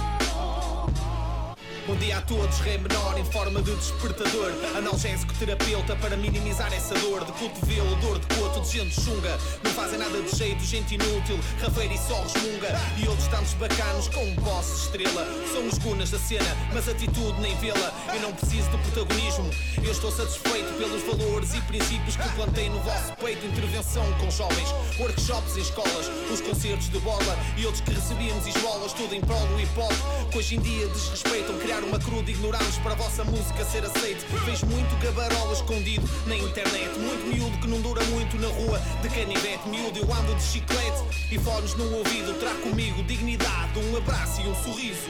Bom dia a todos, Ré Menor em forma de despertador, analgésico terapeuta para minimizar essa dor de cotovelo, dor de coto, de gente chunga. Não fazem nada de jeito, gente inútil, rafeira e só resmunga. E outros tantos bacanos com um boss de estrela. São os gunas da cena, mas atitude nem vê-la. Eu não preciso de protagonismo, eu estou satisfeito pelos valores e princípios que plantei no vosso peito. Intervenção com jovens, workshops em escolas, os concertos de bola e outros que recebíamos esmolas, tudo em prol do hip hop, que hoje em dia desrespeitam. Criar uma cruda, ignoramos para a vossa música ser aceite. Fez muito gabarola escondido na internet, muito miúdo que não dura muito na rua de canivete. Miúdo eu ando de chiclete e fones no ouvido. Trago comigo dignidade, um abraço e um sorriso.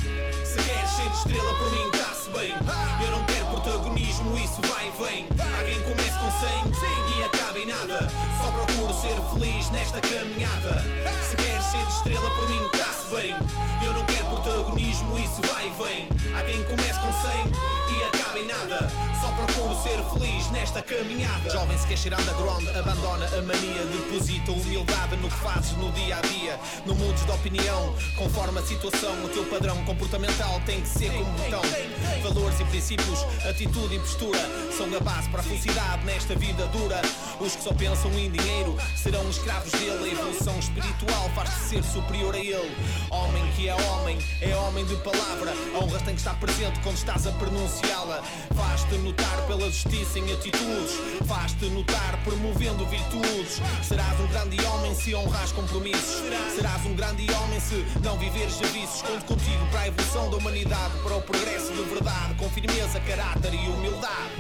Se queres ser estrela por mim está-se bem. Eu não quero protagonismo, isso vai e vem. Alguém comece com cem e acaba em nada. Só procuro ser feliz nesta caminhada. Se queres ser estrela por mim está-se bem. Eu não quero protagonismo, isso vai e vem. Alguém comece com cem e acaba em nada. Só procuro ser feliz nesta caminhada. Jovem se quer ser underground, abandona a mania. Deposita humildade no que fazes no dia a dia. Não mudes de opinião, conforme a situação. O teu padrão comportamental tem que ser como botão. Valores e princípios, atitude e postura são a base para a felicidade nesta vida dura. Os que só pensam em dinheiro serão escravos dele. A evolução espiritual faz-te ser superior a ele. Homem que é homem, é homem de palavra. A honra tem que estar presente quando estás a pronunciá-la. Faz-te notar pela justiça em atitudes, faz-te notar promovendo virtudes. Serás um grande homem se honras compromissos. Serás um grande homem se não viveres serviços. Conto contigo para a evolução da humanidade, para o progresso de verdade, com firmeza, caráter e humildade.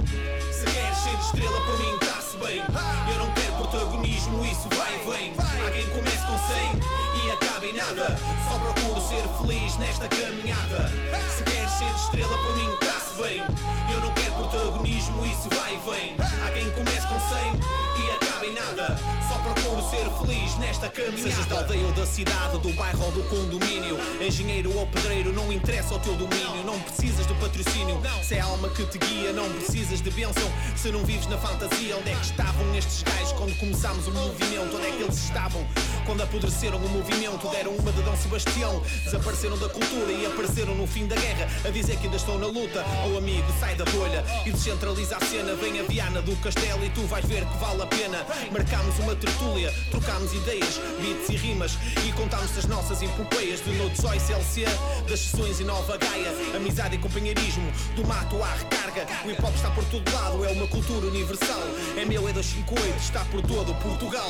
Se queres ser estrela por mim está-se bem. Eu não quero protagonismo, isso vai e vem. Alguém comece com cem e acaba em nada. Só procuro ser feliz nesta caminhada. Se queres ser estrela por mim está-se bem. Eu não quero protagonismo, isso vai e vem. Alguém comece com cem e acaba em nada. Só procuro ser feliz nesta caminhada. Sejas da aldeia ou da cidade, do bairro ou do condomínio, engenheiro ou pedreiro, não interessa o teu domínio. Não precisas de patrocínio, se é a alma que te guia. Não precisas de bênção, se não vives na fantasia. Onde é que estavam estes gajos quando começámos o movimento? Onde é que eles estavam quando apodreceram o movimento? Deram uma de Dom Sebastião, desapareceram da cultura e apareceram no fim da guerra a dizer que ainda estão na luta. Oh amigo, sai da bolha e descentraliza a cena. Vem a Viana do Castelo e tu vais ver que vale a pena. Marcámos uma tertúlia, trocámos ideias, beats e rimas e contámos as nossas epopeias de No Choice L C, das sessões em Nova Gaia. Amizade e companheirismo, do mato à recarga. O hip hop está por todo lado, é uma cultura universal. É meu, é duzentos e cinquenta e oito, está por todo Portugal.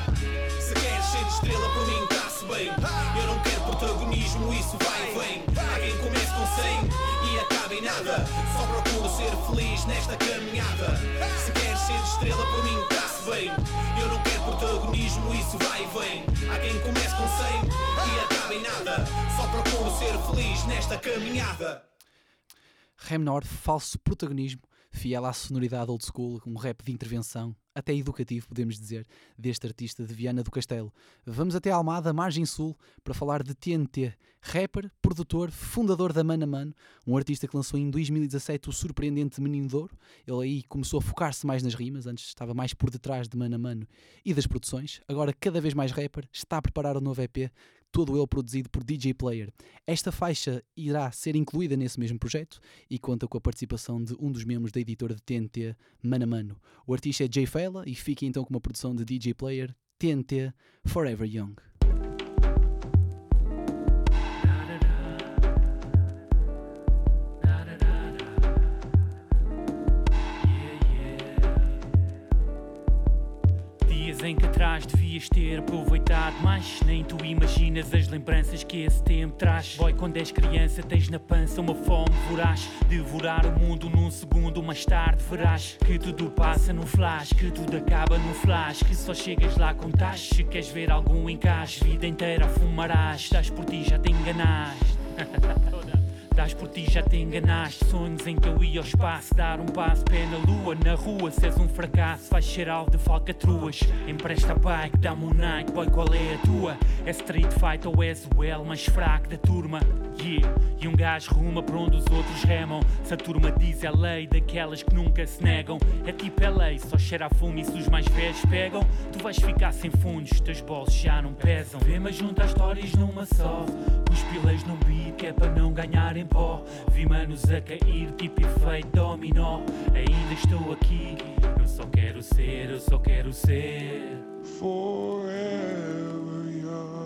Se queres ser estrela por mim está-se bem. Eu não quero protagonismo, isso vai e vem. Alguém comece com cem e acaba em nada. Só procuro ser feliz nesta caminhada. Se queres ser estrela por mim está-se bem. Eu não quero protagonismo, isso vai e vem. Alguém comece com cem e acaba em nada. Só procuro ser feliz nesta caminhada. Ré Menor, falso protagonismo, fiel à sonoridade old school, um rap de intervenção, até educativo, podemos dizer, deste artista de Viana do Castelo. Vamos até Almada, margem sul, para falar de T N T, rapper, produtor, fundador da Mano a Mano, um artista que lançou em dois mil e dezassete o surpreendente Menino de Ouro. Ele aí começou a focar-se mais nas rimas, antes estava mais por detrás de Mano a Mano e das produções. Agora, cada vez mais rapper, está a preparar o novo E P, todo ele produzido por D J Player. Esta faixa irá ser incluída nesse mesmo projeto e conta com a participação de um dos membros da editora de T N T, Mano a Mano. O artista é Jay Fela e fica então com uma produção de D J Player, T N T, Forever Young. Dias em que atrás devias ter aproveitado mais. Nem tu imaginas as lembranças que esse tempo traz. Boy, quando és criança tens na pança uma fome voraz. Devorar o mundo num segundo, mais tarde verás que tudo passa num flash, que tudo acaba num flash, que só chegas lá com taxa. Se queres ver algum encaixe, vida inteira fumarás. Dás por ti, já te enganaste. Dás por ti, já te enganaste. Sonhos em que eu ia ao espaço, dar um passo, pé na lua. Na rua, se és um fracasso, vais ser alvo de falcatruas. Empresta a bike, dá-me um night, boy, qual é a tua? É Street Fight ou és o L mais fraco da turma? Yeah. E um gajo ruma para onde os outros remam. Se a turma diz é lei, daquelas que nunca se negam. É tipo é lei, só cheira a fumo e se os mais velhos pegam, tu vais ficar sem fundos, teus bolsos já não pesam. Vê-me juntar histórias numa só, os pileis num beat que é para não ganhar em pó. Vi manos a cair tipo efeito dominó. Ainda estou aqui, eu só quero ser, eu só quero ser Forever young.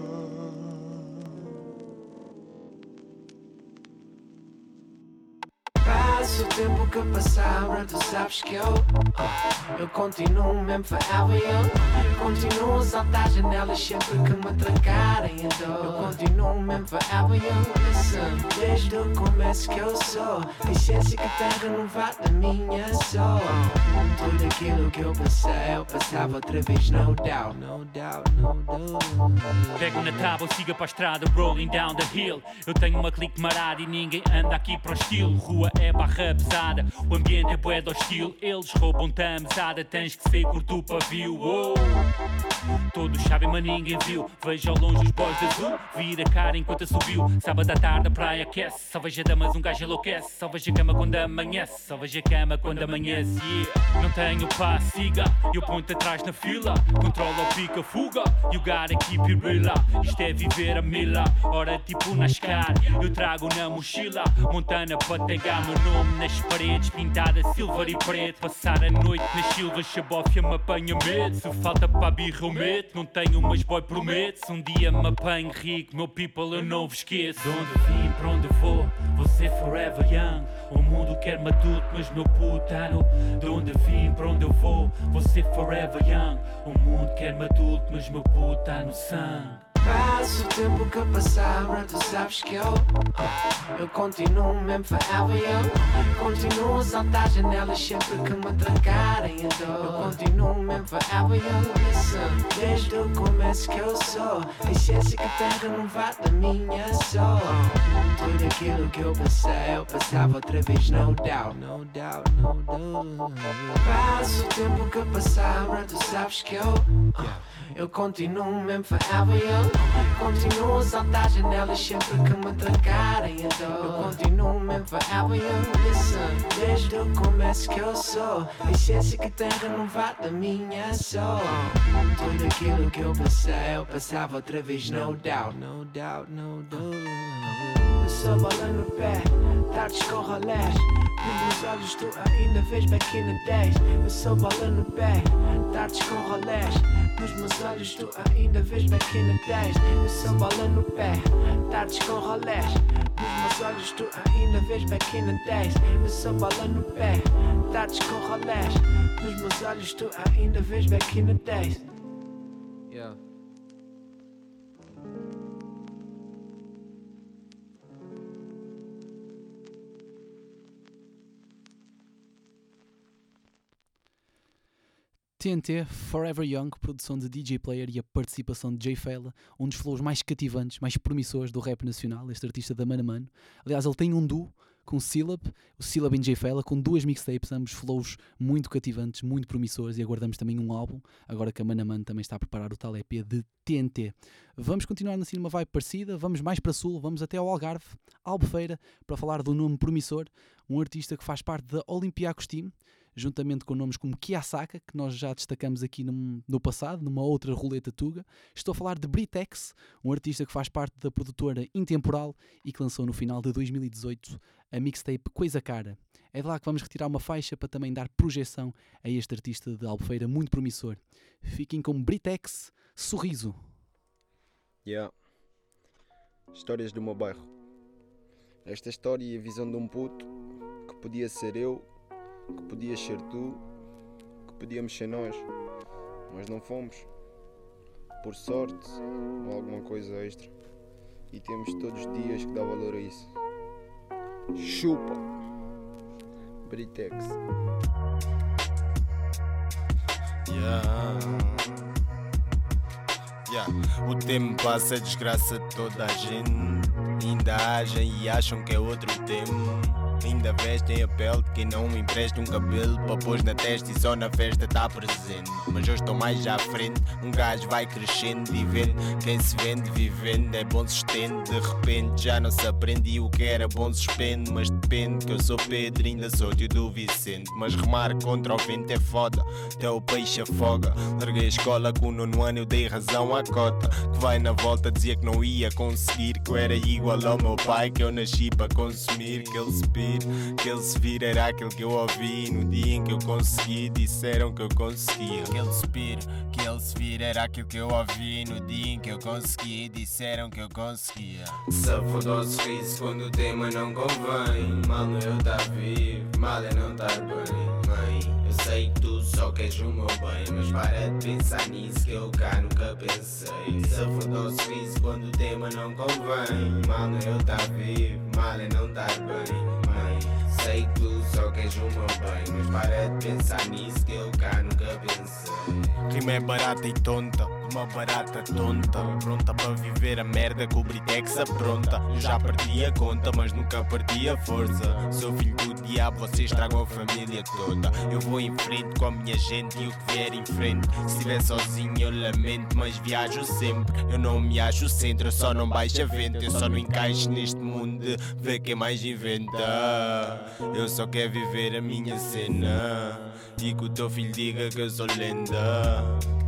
Passa o tempo que passava, tu sabes que eu uh, Eu continuo mesmo forever young. Continuo a saltar janelas sempre que me trancarem a dor. Eu continuo mesmo forever young. Listen, desde o começo que eu sou a essência que tem renovado a minha soul. Tudo aquilo que eu passei, eu passava outra vez, no doubt, no doubt, no doubt. Pego na tábua, siga para a estrada, rolling down the hill. Eu tenho uma clique marada e ninguém anda aqui para o estilo. Rua é barra pesada, o ambiente é bué de hostil. Eles roubam-te a mesada, tens que ser curto o pavio. Oh. Todos sabem, mas ninguém viu. Vejo ao longe os boys de azul, vira a cara enquanto subiu. Sábado à tarde a praia aquece, só vejo a damas um gajo enlouquece. Só vejo a cama quando amanhece, só vejo a cama quando amanhece. Yeah. Não tenho passo, siga, eu ponho-te atrás na fila. Controla o pica, fuga, you gotta keep it real. Isto é viver a mila, hora tipo NASCAR. Eu trago na mochila, Montana para pegar meu nome nas paredes, pintada silver e preto. Passar a noite nas silvas, chabófia me apanha medo. Se falta para a birra eu meto, não tenho mas boy prometo. Se um dia me apanho rico, meu people eu não vos esqueço. De onde vim, para onde vou, vou ser forever young. O mundo quer-me adulto, mas meu putano. De onde vim, para onde eu vou, vou ser forever young. O mundo quer-me adulto, mas meu puto tá no sangue. Passa o tempo que passava, tu sabes que eu uh, Eu continuo mesmo forever young. Continuo a saltar janelas sempre que me trancarem a dor. Eu continuo mesmo forever young. Listen, desde o começo que eu sou a essência que tem renovado a minha soul. Tudo aquilo que eu passei, eu passava outra vez, no doubt, no doubt, no doubt. Passa o tempo que passava, tu sabes que eu uh, Eu continuo mesmo forever young. Continuo a saltar janelas sempre que me trancarem a dor. Eu continuo mesmo forever young. Listen, desde o começo que eu sou a essência que tem renovado a minha soul. Tudo aquilo que eu passei, eu passava outra vez, no doubt, no doubt, no doubt. Eu sou bola no pé, tardes com rolés. Nos meus olhos tu ainda vês back in the days. Eu sou bola no pé, tardes com rolés. Nos meus olhos tu ainda vês back in the days. Eu sou bola no pé, tardes com rolés. Nos meus olhos tu ainda vês back in the days. Eu sou bola no pé, tardes com rolés. Nos meus olhos tu ainda vês back in the days. Yeah. T N T, Forever Young, produção de D J Player e a participação de Jay Fela, um dos flows mais cativantes, mais promissores do rap nacional, este artista da Mano a Mano. Aliás, ele tem um duo com o Syllab, o Syllab e Jay Fela, com duas mixtapes, ambos flows muito cativantes, muito promissores, e aguardamos também um álbum, agora que a Mano a Mano também está a preparar o tal E P de T N T. Vamos continuar assim numa vibe parecida, vamos mais para sul, vamos até ao Algarve, Albufeira, para falar do nome promissor, um artista que faz parte da Olympiacos Team, juntamente com nomes como Kiyasaka, que nós já destacamos aqui no, no passado, numa outra roleta tuga. Estou a falar de Britex, um artista que faz parte da produtora Intemporal e que lançou no final de dois mil e dezoito a mixtape Coisa Cara. É de lá que vamos retirar uma faixa para também dar projeção a este artista de Albufeira muito promissor. Fiquem com Britex, Sorriso. Yeah. Histórias do meu bairro. Esta história e a visão de um puto que podia ser eu, que podias ser tu, que podíamos ser nós. mas não fomos. Por sorte, ou alguma coisa extra. E temos todos os dias que dar valor a isso. Chupa! Britex. Yeah. Yeah. O tempo passa, a desgraça de toda a gente. Ainda agem e acham que é outro tempo. Ainda vestem a pele de quem não me empresta um cabelo para pôr na testa e só na festa tá presente. Mas eu estou mais à frente, um gajo vai crescendo e vendo. Quem se vende vivendo é bom se estende. De repente já não se aprende e o que era bom se expende. Mas depende que eu sou Pedro, ainda sou tio do Vicente. Mas remar contra o vento é foda, até o peixe afoga. Larguei a escola com o nono ano, eu dei razão à cota. Que vai na volta, dizia que não ia conseguir. Que eu era igual ao meu pai, que eu nasci para consumir. Que ele se pira, que ele se vira era aquilo que eu ouvi. No dia em que eu consegui, disseram que eu conseguia. Que ele se pira, que ele se vira era aquilo que eu ouvi. No dia em que eu consegui, disseram que eu conseguia. Se fodou o sorriso quando o tema não convém. Mal não eu tá vivo, mal é não estar bem. Mãe, eu sei que tu só queres o meu bem, mas para de pensar nisso que eu cá nunca pensei. Se fodou o sorriso quando o tema não convém. Mal não eu tá vivo, mal é não estar bem. Mãe, sei que tu só queres o meu bem, mas para de pensar nisso que eu cá nunca pensei. Rima é barata e tonta, uma barata tonta, pronta para viver a merda que o Britex apronta. Eu já perdi a conta, mas nunca perdi a força. Sou filho do diabo, vocês tragam a família toda. Eu vou em frente com a minha gente e o que vier em frente. Se estiver sozinho eu lamento, mas viajo sempre. Eu não me acho centro, eu só não baixo a vento. Eu só não encaixo neste mundo de ver quem mais inventa. Eu só quero viver a minha cena e que o teu filho diga que eu sou lenda.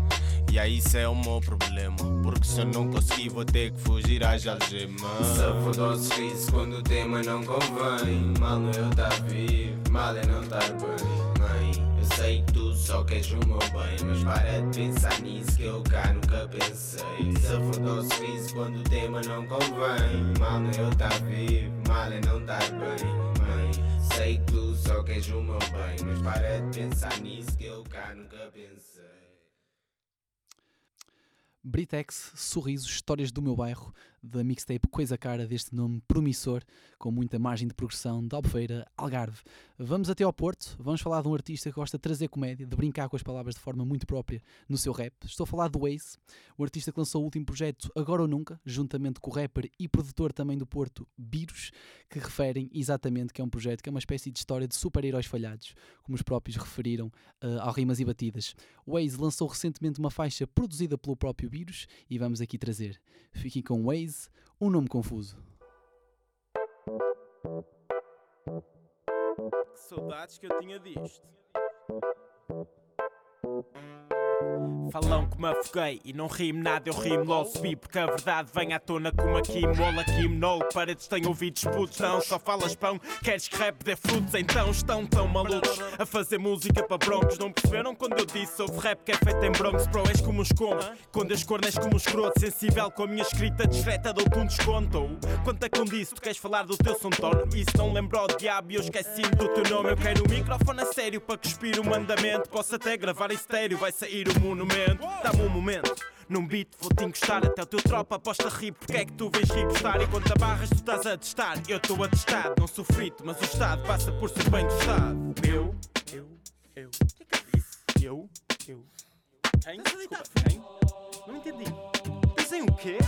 E aí isso é o meu problema, porque se eu não conseguir vou ter que fugir às algemas. Se fodou o sorriso quando o tema não convém. Mal não eu tá vivo, mal é não estar bem. Mãe, eu sei que tu só queres o meu bem, mas para de pensar nisso que eu cá nunca pensei. Se fodou o sorriso quando o tema não convém. Mal não eu tá vivo, mal é não estar bem. Mãe, sei que tu só queres o meu bem, mas para de pensar nisso que eu cá nunca pensei. Britex, Sorrisos, Histórias do Meu Bairro, da mixtape Coisa Cara, deste nome promissor, com muita margem de progressão, de Albufeira, Algarve. Vamos até ao Porto, vamos falar de um artista que gosta de trazer comédia, de brincar com as palavras de forma muito própria no seu rap. Estou a falar do Waze, o artista que lançou o último projeto Agora ou Nunca, juntamente com o rapper e produtor também do Porto, Birus, que referem exatamente que é um projeto que é uma espécie de história de super-heróis falhados, como os próprios referiram uh, ao Rimas e Batidas. O Waze lançou recentemente uma faixa produzida pelo próprio Birus e vamos aqui trazer. Fiquem com Waze, um nome confuso. Que saudades que eu tinha disto. Falam que me afoguei e não rimo nada, eu rimo logo subi, porque a verdade vem à tona como a Kimola, Kimnol. Paredes têm ouvidos putos, não só falas pão. Queres que rap dê frutos, então estão tão malucos a fazer música para broncos. Não perceberam quando eu disse houve rap que é feito em broncos? Bro, és como os como, quando as cornas como um escroto. Sensível com a minha escrita discreta, dou-te um desconto. Quanto é que um disse, tu queres falar do teu som torno? Isso não lembrou o diabo e eu esqueci do teu nome. Eu quero o microfone a sério para cuspir o mandamento. Posso até gravar em estéreo, vai sair o monumento. Dá-me um momento, num beat vou-te encostar. Até o teu tropa aposta a rir, porque é que tu vens repostar? Enquanto abarras tu estás a testar, eu estou a testar. Não sou frito, mas o Estado passa por ser bem testado. Eu, eu, eu, o que é que eu disse? Eu, eu, quem? Desculpa, quem? Não entendi. Dizem o quê?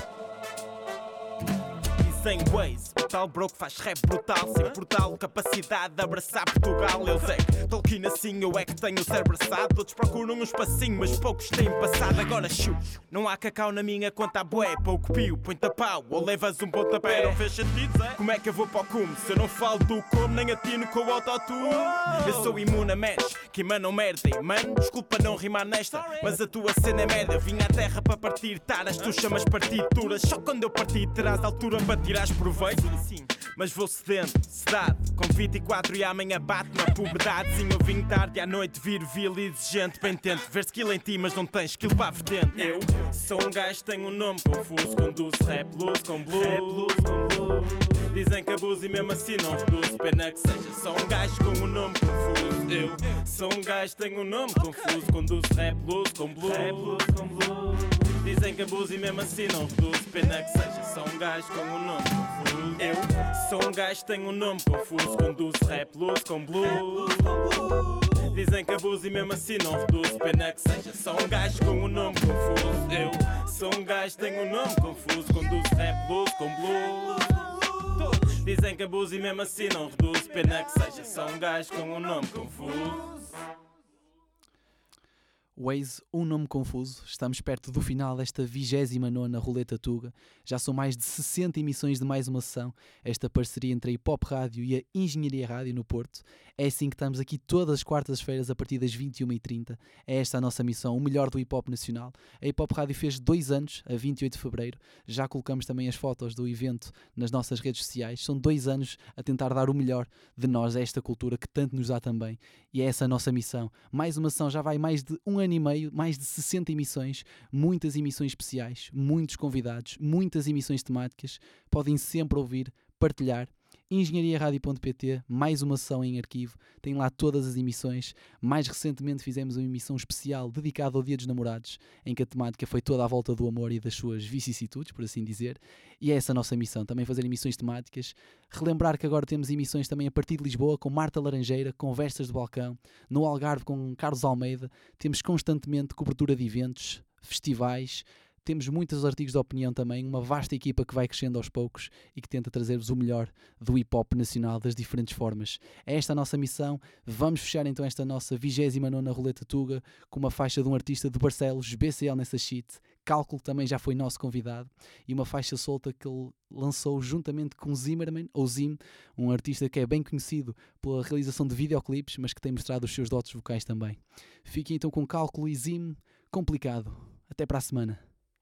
Dizem Waze, o tal bro que faz rap brutal, sem brutal capacidade de abraçar Portugal. Eu sei que Tolkien assim, eu é que tenho o cérebro assado. Todos procuram um espacinho, mas poucos têm passado. Agora chu, não há cacau na minha conta a bué. Pouco pio, põe-te a pau, ou levas um pontapé. Não fez sentido, Zé? Como é que eu vou para o cume se eu não falo do como, nem atino com o autotune? Eu sou imune a mesh, que emanam merda. E mano, desculpa não rimar nesta, mas a tua cena é merda. Eu vim à terra para partir taras, tu chamas partituras. Só quando eu partir terás altura para tirás proveito. Sim, mas vou cedendo, cidade, com vinte e quatro e amanhã bate na puberdade. Sim, eu vim tarde e à noite vir vil e exigente. Bem tento ver skill em ti, mas não tens skill para a vertente. Eu sou um gajo que tem um nome confuso, conduzo rap blues com blues, rap blues com blues. Dizem que abuso e mesmo assim não reduzo. Pena que seja só um gajo com um nome confuso. Eu sou um gajo, tenho um nome confuso. Conduzo rap blues com blues, rap blues com blues. Dizem que abuso e mesmo assim não reduzo. Pena que seja só um gajo com um nome confuso. Eu sou um gajo, tenho um nome confuso. Conduzo rap blues com blues. Dizem que abuso e mesmo assim não reduzo. Pena que seja só um gajo com um nome confuso. Eu sou um gajo, tenho um nome confuso. Conduzo rap blues com blues. Dizem que abuso e mesmo assim não reduzo. Pena que seja só um gajo com um nome confuso. Waze, um nome confuso. Estamos perto do final desta vigésima nona Roleta Tuga. Já são mais de sessenta emissões de mais uma sessão. Esta parceria entre a Hip Hop Rádio e a Engenharia Rádio no Porto. É assim que estamos aqui todas as quartas-feiras a partir das vinte e uma e trinta. É esta a nossa missão, o melhor do hip hop nacional. A Hip Hop Rádio fez dois anos, a vinte e oito de fevereiro. Já colocamos também as fotos do evento nas nossas redes sociais. São dois anos a tentar dar o melhor de nós a esta cultura que tanto nos dá também. E é essa a nossa missão. Mais uma sessão, já vai mais de um ano e meio, mais de sessenta emissões, muitas emissões especiais, muitos convidados, muitas emissões temáticas. Podem sempre ouvir, partilhar. engenharia rádio ponto pt, mais uma sessão em arquivo, tem lá todas as emissões. Mais recentemente fizemos uma emissão especial dedicada ao Dia dos Namorados, em que a temática foi toda à volta do amor e das suas vicissitudes, por assim dizer, e é essa a nossa missão, também fazer emissões temáticas. Relembrar que agora temos emissões também a partir de Lisboa, com Marta Laranjeira, conversas de balcão, no Algarve com Carlos Almeida, temos constantemente cobertura de eventos, festivais. Temos muitos artigos de opinião também, uma vasta equipa que vai crescendo aos poucos e que tenta trazer-vos o melhor do hip-hop nacional das diferentes formas. É esta a nossa missão. Vamos fechar então esta nossa vigésima nona Roleta Tuga com uma faixa de um artista de Barcelos, B C L nessa shit. Cálculo também já foi nosso convidado, e uma faixa solta que ele lançou juntamente com Zimmerman, ou Zim, um artista que é bem conhecido pela realização de videoclipes, mas que tem mostrado os seus dotes vocais também. Fiquem então com Cálculo e Zim, Complicado. Até para a semana.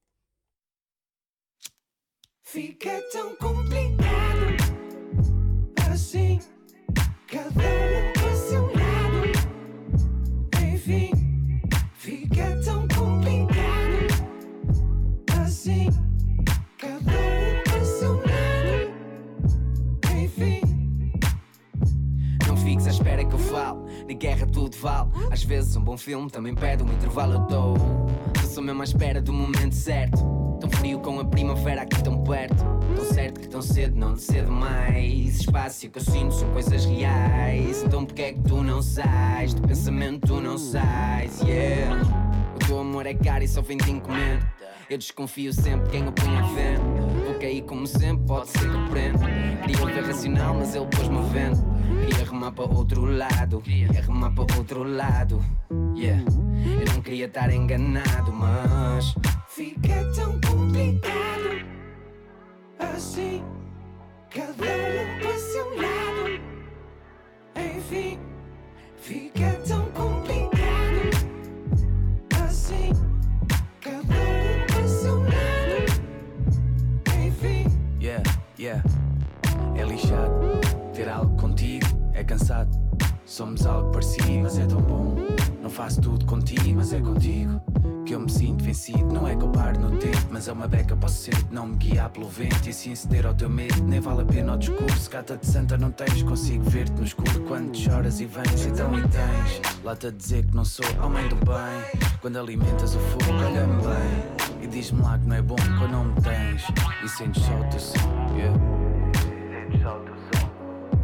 Fica tão complicado assim, cada um para seu lado. Enfim, fica tão complicado assim, cada um para seu lado. Enfim, não fiques à espera que eu falo, na guerra tudo vale. Às vezes um bom filme também pede um intervalo. Eu tô, eu sou mesmo à espera do momento certo. Tão frio com a primavera aqui tão perto. Tão certo que tão cedo não cedo mais. Espaço e o que eu sinto são coisas reais. Então porque é que tu não sais? Do pensamento tu não sais, yeah. O teu amor é caro e só vem de encomenda. Eu desconfio sempre quem eu ponho à venda. Vou cair como sempre, pode ser que eu prenda. Queria ver racional, mas ele pôs-me a venda. Queria remar para outro lado, queria remar para outro lado, yeah. Eu não queria estar enganado, mas fica tão complicado assim, cada um para seu lado. Enfim, fica tão complicado assim, cada um para seu lado. Enfim, yeah, yeah. É lixado ter algo contigo, é cansado. Somos algo parecido, mas é tão bom. Não faço tudo contigo, mas é contigo que eu me sinto vencido. Não é que eu paro no tempo, mas é uma beca, posso ser de não me guiar pelo vento e assim ceder ao teu medo. Nem vale a pena o discurso, gata de santa não tens. Consigo ver-te no escuro quando choras e vens. Então e tens, lá-te a dizer que não sou homem do bem. Quando alimentas o fogo, olha-me bem e diz-me lá que não é bom quando não me tens. E sentes só o teu som, yeah. Sentes só o teu som.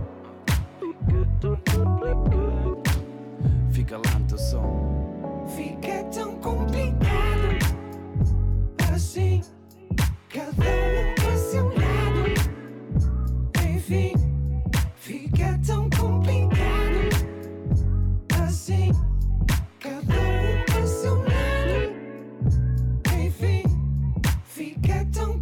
Fica lá no teu som. Fica tão complicado assim, cada um para seu lado. Enfim, fica tão complicado assim, cada um para seu lado. Enfim, fica tão